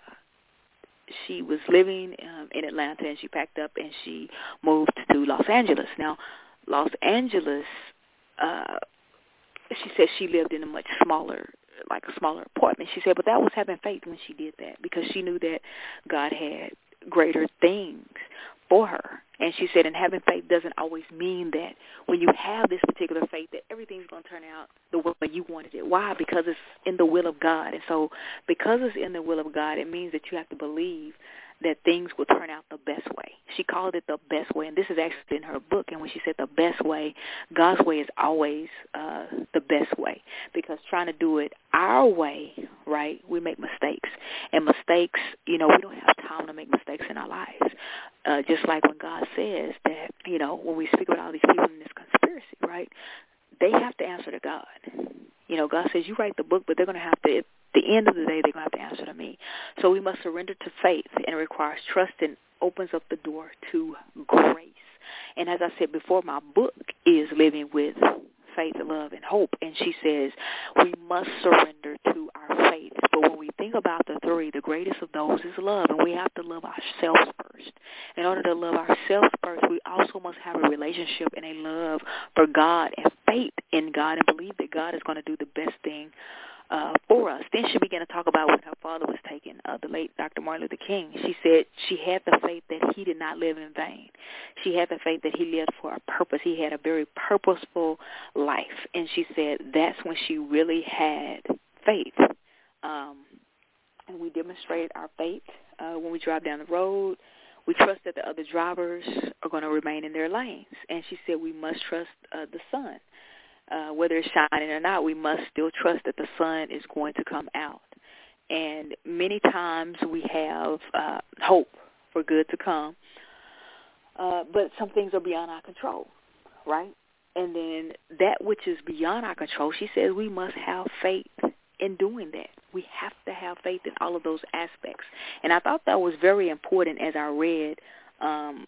she was living um, in Atlanta, and she packed up and she moved to Los Angeles. Now, Los Angeles, uh, she said she lived in a much smaller like a smaller apartment. She said, but that was having faith when she did that because she knew that God had greater things for her. And she said, and having faith doesn't always mean that when you have this particular faith that everything's going to turn out the way you wanted it. Why? Because it's in the will of God. And so because it's in the will of God, it means that you have to believe that things will turn out the best way. She called it the best way, and this is actually in her book. And when she said the best way, God's way is always uh, the best way, because trying to do it our way, right, we make mistakes. And mistakes, you know, we don't have time to make mistakes in our lives. Uh, just like when God says that, you know, when we speak about all these people in this conspiracy, right, they have to answer to God. You know, God says you write the book, but they're going to have to, the end of the day, they're going to have to answer to me. So we must surrender to faith, and it requires trust and opens up the door to grace. And as I said before, my book is Living with Faith, Love, and Hope. And she says we must surrender to our faith. But when we think about the three, the greatest of those is love. And we have to love ourselves first. In order to love ourselves first, we also must have a relationship and a love for God and faith in God and believe that God is going to do the best thing Uh, for us. Then she began to talk about when her father was taken, uh, the late Doctor Martin Luther King. She said she had the faith that he did not live in vain. She had the faith that he lived for a purpose. He had a very purposeful life. And she said that's when she really had faith. Um, and we demonstrated our faith uh, when we drive down the road. We trust that the other drivers are going to remain in their lanes. And she said we must trust uh, the sun. Uh, whether it's shining or not, we must still trust that the sun is going to come out. And many times we have uh, hope for good to come, uh, but some things are beyond our control, right? And then that which is beyond our control, she says we must have faith in doing that. We have to have faith in all of those aspects. And I thought that was very important as I read um,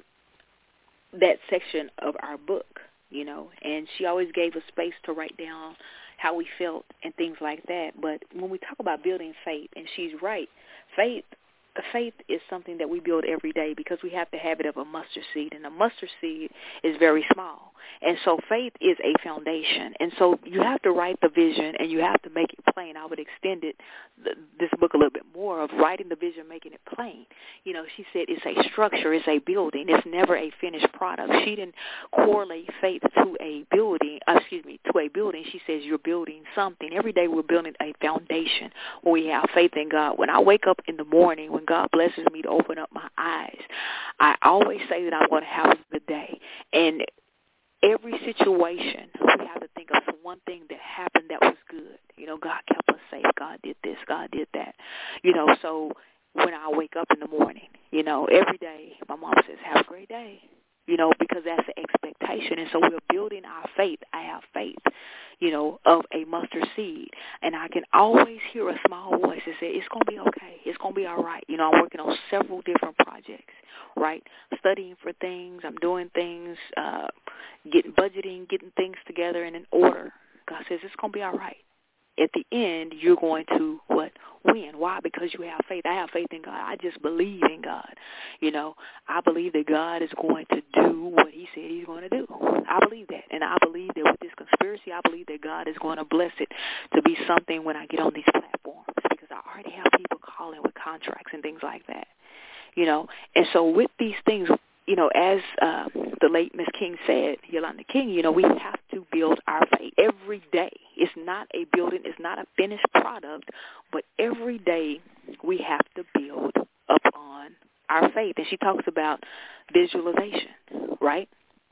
that section of our book. You know, and she always gave us space to write down how we felt and things like that. But when we talk about building faith, and she's right, faith faith is something that we build every day because we have the habit of a mustard seed, and a mustard seed is very small. And so faith is a foundation. And so you have to write the vision, and you have to make it plain. I would extend it, this book a little bit more, of writing the vision, making it plain. You know, she said it's a structure, it's a building. It's never a finished product. She didn't correlate faith to a building, uh, excuse me, to a building. She says you're building something. Every day we're building a foundation when we have faith in God. When I wake up in the morning, when God blesses me to open up my eyes, I always say that I'm going to have a good day. And every situation, we have to think of one thing that happened that was good. You know, God kept us safe. God did this. God did that. You know, so when I wake up in the morning, you know, every day my mom says, have a great day. You know, because that's the expectation. And so we're building our faith. I have faith, you know, of a mustard seed. And I can always hear a small voice that says, it's going to be okay. It's going to be all right. You know, I'm working on several different projects, right? Studying for things. I'm doing things, uh, getting budgeting, getting things together and in order. God says, it's going to be all right. At the end, you're going to, what, win. Why? Because you have faith. I have faith in God. I just believe in God. You know, I believe that God is going to do what he said he's going to do. I believe that. And I believe that with this conspiracy, I believe that God is going to bless it to be something when I get on these platforms, because I already have people calling with contracts and things like that. You know, and so with these things, you know, as uh, the late Miss King said, Yolanda King, you know, we have to build our faith every day. It's not a building. It's not a finished product. But every day we have to build upon our faith. And she talks about visualization, right?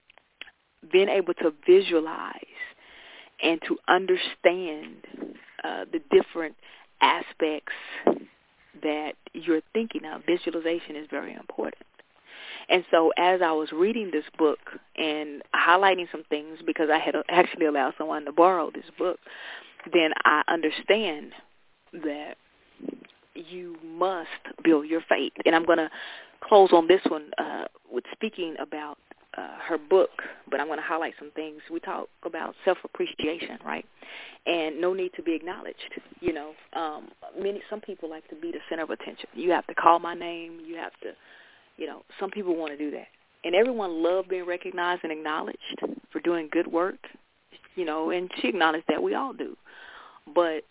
Being able to visualize and to understand uh, the different aspects that you're thinking of. Visualization is very important. And so as I was reading this book and highlighting some things, because I had actually allowed someone to borrow this book, then I understand that you must build your faith. And I'm going to close on this one uh, with speaking about uh, her book, but I'm going to highlight some things. We talk about self-appreciation, right? And no need to be acknowledged. You know, um, many some people like to be the center of attention. You have to call my name. You have to. You know, some people want to do that. And everyone loves being recognized and acknowledged for doing good work, you know, and she acknowledged that. We all do. But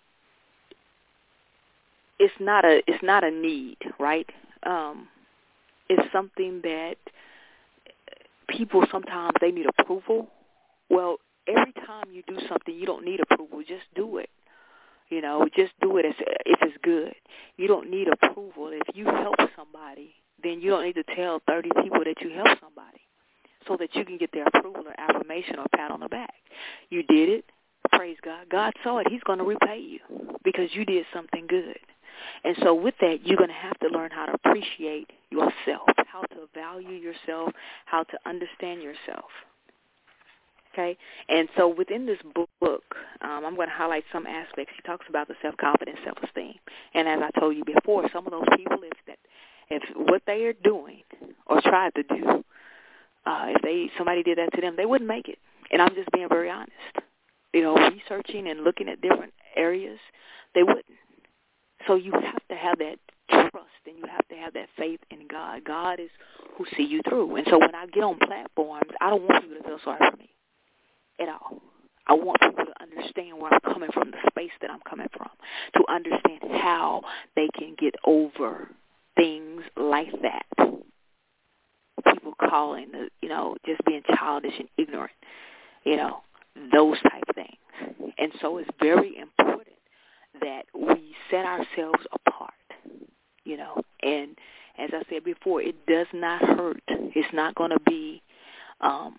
it's not a it's not a need, right? Um, it's something that people sometimes, they need approval. Well, every time you do something, you don't need approval. Just do it. You know, just do it as, if it's good. You don't need approval. If you help somebody, then you don't need to tell thirty people that you helped somebody so that you can get their approval or affirmation or pat on the back. You did it. Praise God. God saw it. He's going to repay you because you did something good. And so with that, you're going to have to learn how to appreciate yourself, how to value yourself, how to understand yourself. Okay? And so within this book, um, I'm going to highlight some aspects. He talks about the self-confidence, self-esteem. And as I told you before, some of those people, if that, if what they are doing or tried to do, uh, if they somebody did that to them, they wouldn't make it. And I'm just being very honest. You know, researching and looking at different areas, they wouldn't. So you have to have that trust and you have to have that faith in God. God is who see you through. And so when I get on platforms, I don't want people to feel sorry for me at all. I want people to understand where I'm coming from, the space that I'm coming from, to understand how they can get over things like that. People calling, the, you know, just being childish and ignorant, you know, those type of things. And so it's very important that we set ourselves apart, you know. And as I said before, it does not hurt. It's not going to be, um,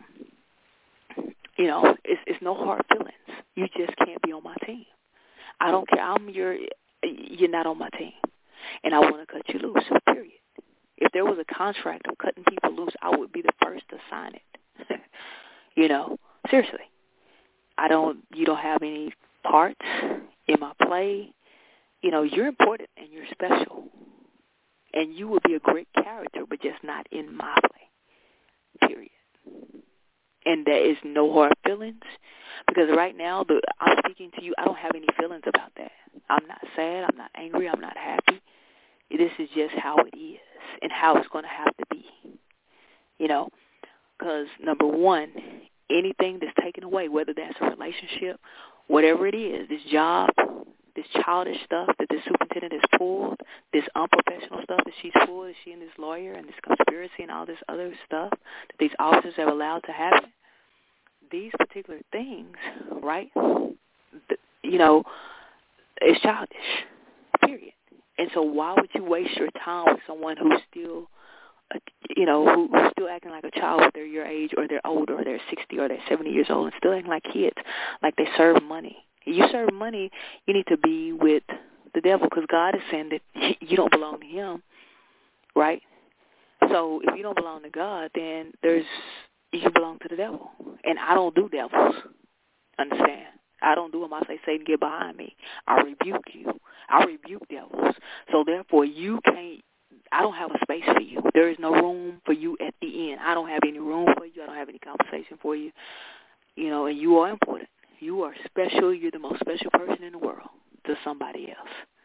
you know, it's, it's no hard feelings. You just can't be on my team. I don't care. I'm your, you're not on my team. And I want to cut you loose, period. If there was a contract of cutting people loose, I would be the first to sign it. You know, seriously. I don't, you don't have any parts in my play. You know, you're important and you're special. And you would be a great character, but just not in my play, period. And there is no hard feelings, because right now, the, I'm speaking to you, I don't have any feelings about that. I'm not sad, I'm not angry, I'm not happy. This is just how it is and how it's going to have to be, you know, because, number one, anything that's taken away, whether that's a relationship, whatever it is, this job, this childish stuff that the superintendent has pulled, this unprofessional stuff that she's pulled, that she and this lawyer and this conspiracy and all this other stuff that these officers have allowed to happen, these particular things, right, you know, it's childish, period. And so why would you waste your time with someone who's still, uh, you know, who, who's still acting like a child, whether they're your age or they're older or they're sixty or they're seventy years old, and still acting like kids, like they serve money. You serve money, you need to be with the devil, because God is saying that you don't belong to him, right? So if you don't belong to God, then there's you can belong to the devil. And I don't do devils, understand? I don't do them. I say, Satan, get behind me. I rebuke you. I rebuke devils. So therefore, you can't, I don't have a space for you. There is no room for you at the end. I don't have any room for you. I don't have any conversation for you. You know, and you are important. You are special. You're the most special person in the world to somebody else.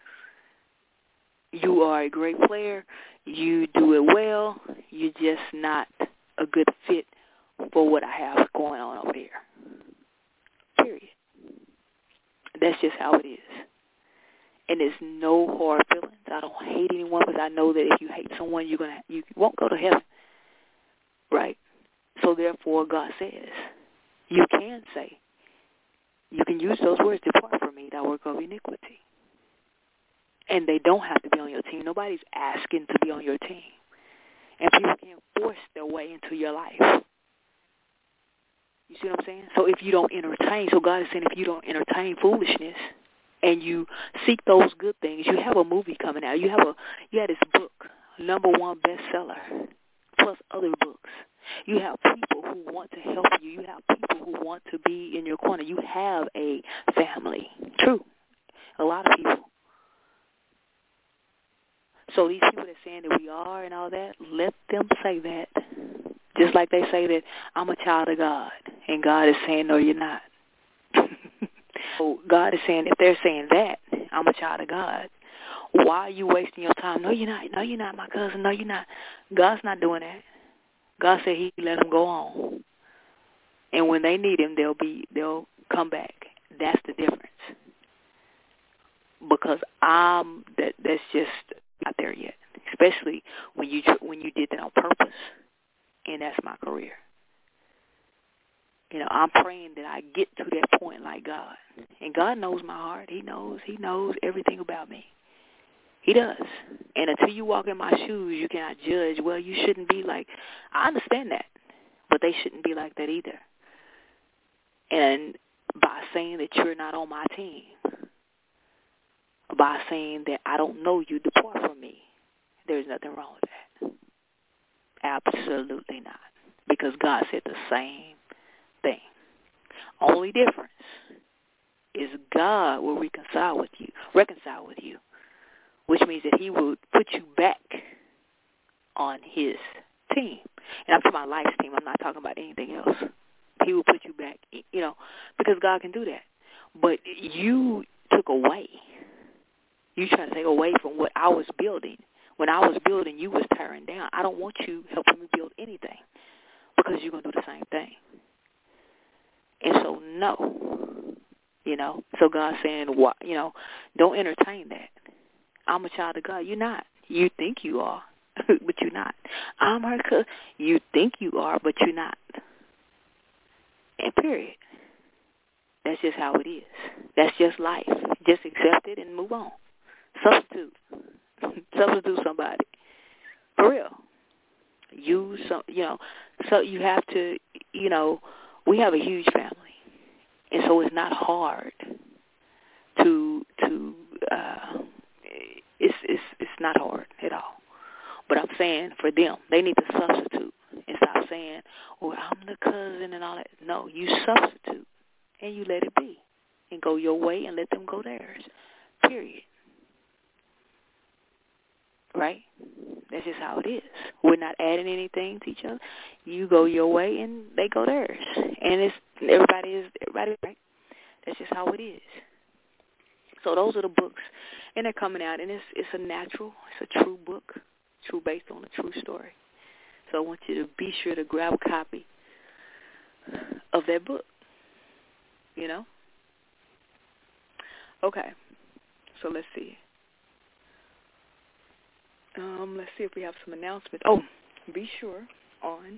You are a great player. You do it well. You're just not a good fit for what I have going on over there. Period. That's just how it is. And there's no hard feelings. I don't hate anyone, because I know that if you hate someone, you're gonna you won't go to heaven, right? So therefore, God says you can say, you can use those words, depart from me, thou work of iniquity. And they don't have to be on your team. Nobody's asking to be on your team. And people can't force their way into your life. You see what I'm saying? So if you don't entertain, so God is saying if you don't entertain foolishness and you seek those good things, you have a movie coming out. You have a you have this book, number one bestseller, plus other books. You have people who want to help you. You have people who want to be in your corner. You have a family. True. A lot of people. So these people that are saying that we are and all that, let them say that. Just like they say that I'm a child of God, and God is saying, no, you're not. So God is saying, if they're saying that, I'm a child of God, why are you wasting your time? No, you're not. No, you're not, my cousin. No, you're not. God's not doing that. God said he let them go on. And when they need him, they'll be, they'll come back. That's the difference. Because I'm, that, that's just not there yet. Especially when you, when you did that on purpose. And that's my career. You know, I'm praying that I get to that point like God. And God knows my heart. He knows. He knows everything about me. He does. And until you walk in my shoes, you cannot judge. Well, you shouldn't be like, I understand that. But they shouldn't be like that either. And by saying that you're not on my team, by saying that I don't know you, depart from me, there's nothing wrong with that. Absolutely not. Because God said the same thing. Only difference is God will reconcile with you, reconcile with you, which means that he will put you back on his team. And I'm talking about life's team. I'm not talking about anything else. He will put you back, you know, because God can do that. But you took away. You try to take away from what I was building. When I was building, you was tearing down. I don't want you helping me build anything because you're going to do the same thing. And so, no, you know. So God's saying, you know, don't entertain that. I'm a child of God. You're not. You think you are, but you're not. I'm her cousin. You think you are, but you're not. And period. That's just how it is. That's just life. Just accept it and move on. Substitute. Substitute somebody. For real. Use some, you know, so you have to, you know, we have a huge family. And so it's not hard to, to, uh, it's, it's, it's not hard at all. But I'm saying for them, they need to substitute and stop saying, oh, I'm the cousin and all that. No, you substitute and you let it be and go your way and let them go theirs. Period. Right? That's just how it is. We're not adding anything to each other. You go your way and they go theirs. And it's everybody is everybody right. That's just how it is. So those are the books, and they're coming out, and it's it's a natural, it's a true book, true based on a true story. So I want you to be sure to grab a copy of that book. You know. Okay. So let's see. Um, let's see if we have some announcements. Oh, be sure on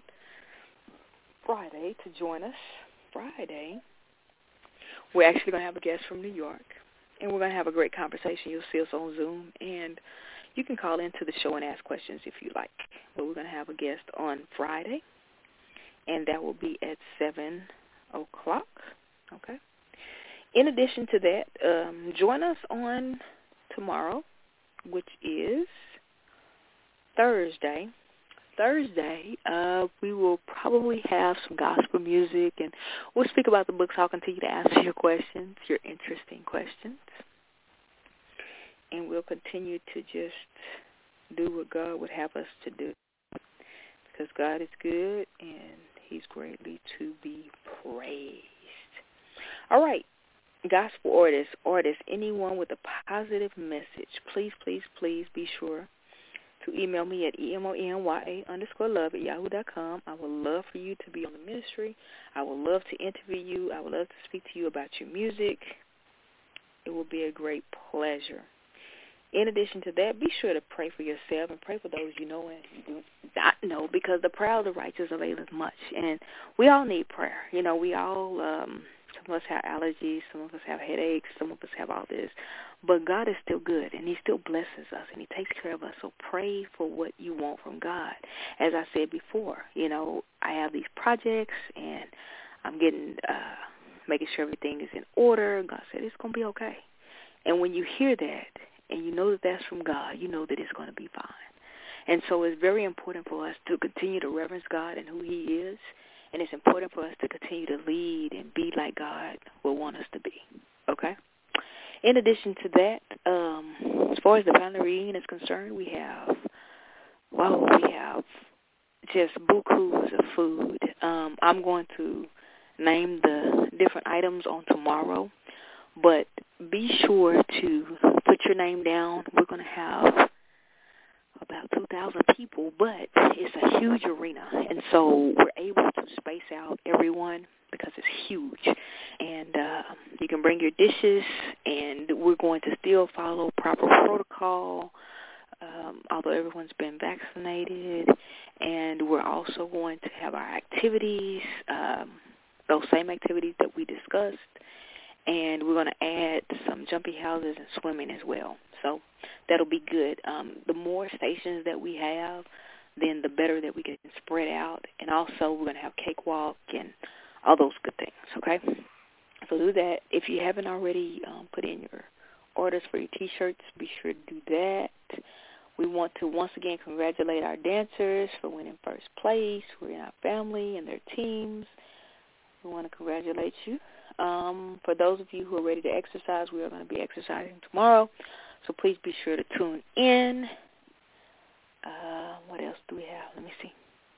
Friday to join us. Friday, we're actually going to have a guest from New York, and we're going to have a great conversation. You'll see us on Zoom, and you can call into the show and ask questions if you like. But we're going to have a guest on Friday, and that will be at seven o'clock, okay? In addition to that, um, join us on tomorrow, which is Thursday. Thursday, uh, we will probably have some gospel music, and we'll speak about the books. I'll continue to answer your questions, your interesting questions, and we'll continue to just do what God would have us to do, because God is good, and he's greatly to be praised. All right, gospel artists, artists, anyone with a positive message, please, please, please be sure to email me at E-M-O-N-Y-A underscore love at yahoo dot com. I would love for you to be on the ministry. I would love to interview you. I would love to speak to you about your music. It will be a great pleasure. In addition to that, be sure to pray for yourself and pray for those you know and you do not know, because the prayer of the righteous availeth much. And we all need prayer. You know, we all, um, some of us have allergies, some of us have headaches, some of us have all this. But God is still good, and he still blesses us, and he takes care of us. So pray for what you want from God. As I said before, you know, I have these projects, and I'm getting, uh, making sure everything is in order. God said it's going to be okay. And when you hear that, and you know that that's from God, you know that it's going to be fine. And so it's very important for us to continue to reverence God and who he is, and it's important for us to continue to lead and be like God will want us to be, okay? In addition to that, um, as far as the family reunion is concerned, we have, well, we have just bukus of food. Um, I'm going to name the different items on tomorrow, but be sure to put your name down. We're going to have about two thousand people, but it's a huge arena, and so we're able to space out everyone because it's huge. And uh, you can bring your dishes, and we're going to still follow proper protocol, um, although everyone's been vaccinated. And we're also going to have our activities, um, those same activities that we discussed, and we're going to add some jumpy houses and swimming as well. So that'll be good. Um, the more stations that we have, then the better that we can spread out. And also we're going to have cakewalk and all those good things, okay? So do that. If you haven't already um, put in your orders for your T-shirts, be sure to do that. We want to once again congratulate our dancers for winning first place. We're in our family and their teams. we want to congratulate you. Um, for those of you who are ready to exercise, we are going to be exercising tomorrow, so please be sure to tune in. Uh, what else do we have? Let me see.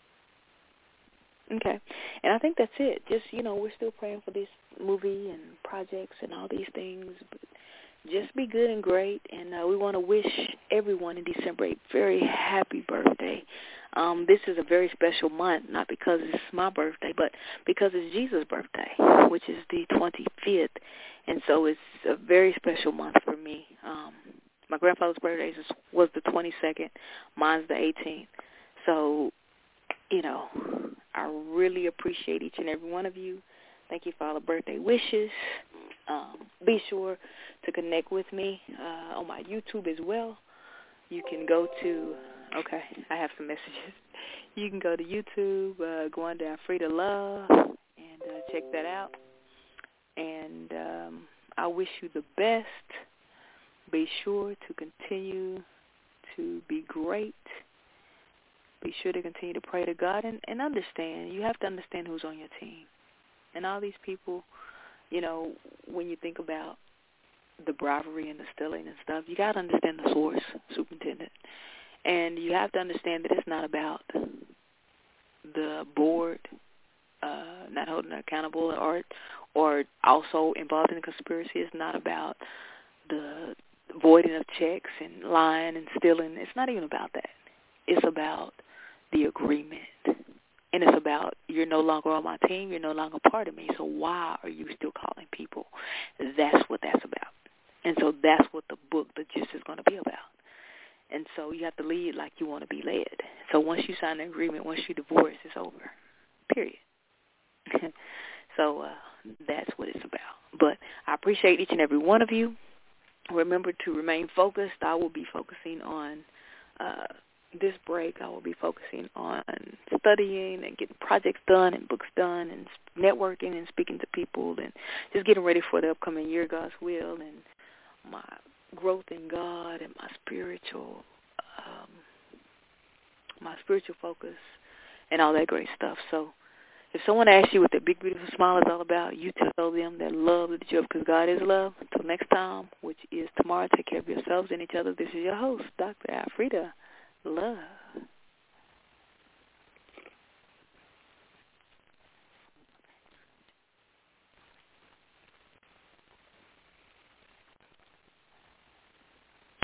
Okay, and I think that's it. Just, you know, we're still praying for this movie and projects and all these things, but just be good and great, and uh, we want to wish everyone in December a very happy birthday. Um, this is a very special month, not because it's my birthday, but because it's Jesus' birthday, which is the twenty-fifth, and so it's a very special month for me. Um, my grandfather's birthday was the twenty-second, mine's the eighteenth, so, you know, I really appreciate each and every one of you. Thank you for all the birthday wishes. Um, be sure to connect with me uh, on my YouTube as well. You can go to, okay, I have some messages. You can go to YouTube, uh, go under Afrida Love, and uh, check that out. And um, I wish you the best. Be sure to continue to be great. Be sure to continue to pray to God and, and understand. You have to understand who's on your team. And all these people, you know, when you think about the bribery and the stealing and stuff, you got to understand the source, Superintendent. And you have to understand that it's not about the board uh, not holding it accountable or or also involved in the conspiracy. It's not about the voiding of checks and lying and stealing. It's not even about that. It's about the agreement. And it's about you're no longer on my team, you're no longer part of me, so why are you still calling people? That's what that's about. And so that's what the book, The Gist, is going to be about. And so you have to lead like you want to be led. So once you sign the agreement, once you divorce, it's over, period. so uh, that's what it's about. But I appreciate each and every one of you. Remember to remain focused. I will be focusing on uh, this break. I will be focusing on studying and getting projects done and books done and networking and speaking to people and just getting ready for the upcoming year, God's will, and my growth in God and my spiritual, um, my spiritual focus and all that great stuff. So if someone asks you what the big, beautiful smile is all about, you tell them that love is the joy because God is love. Until next time, which is tomorrow, take care of yourselves and each other. This is your host, Doctor Afrida Love.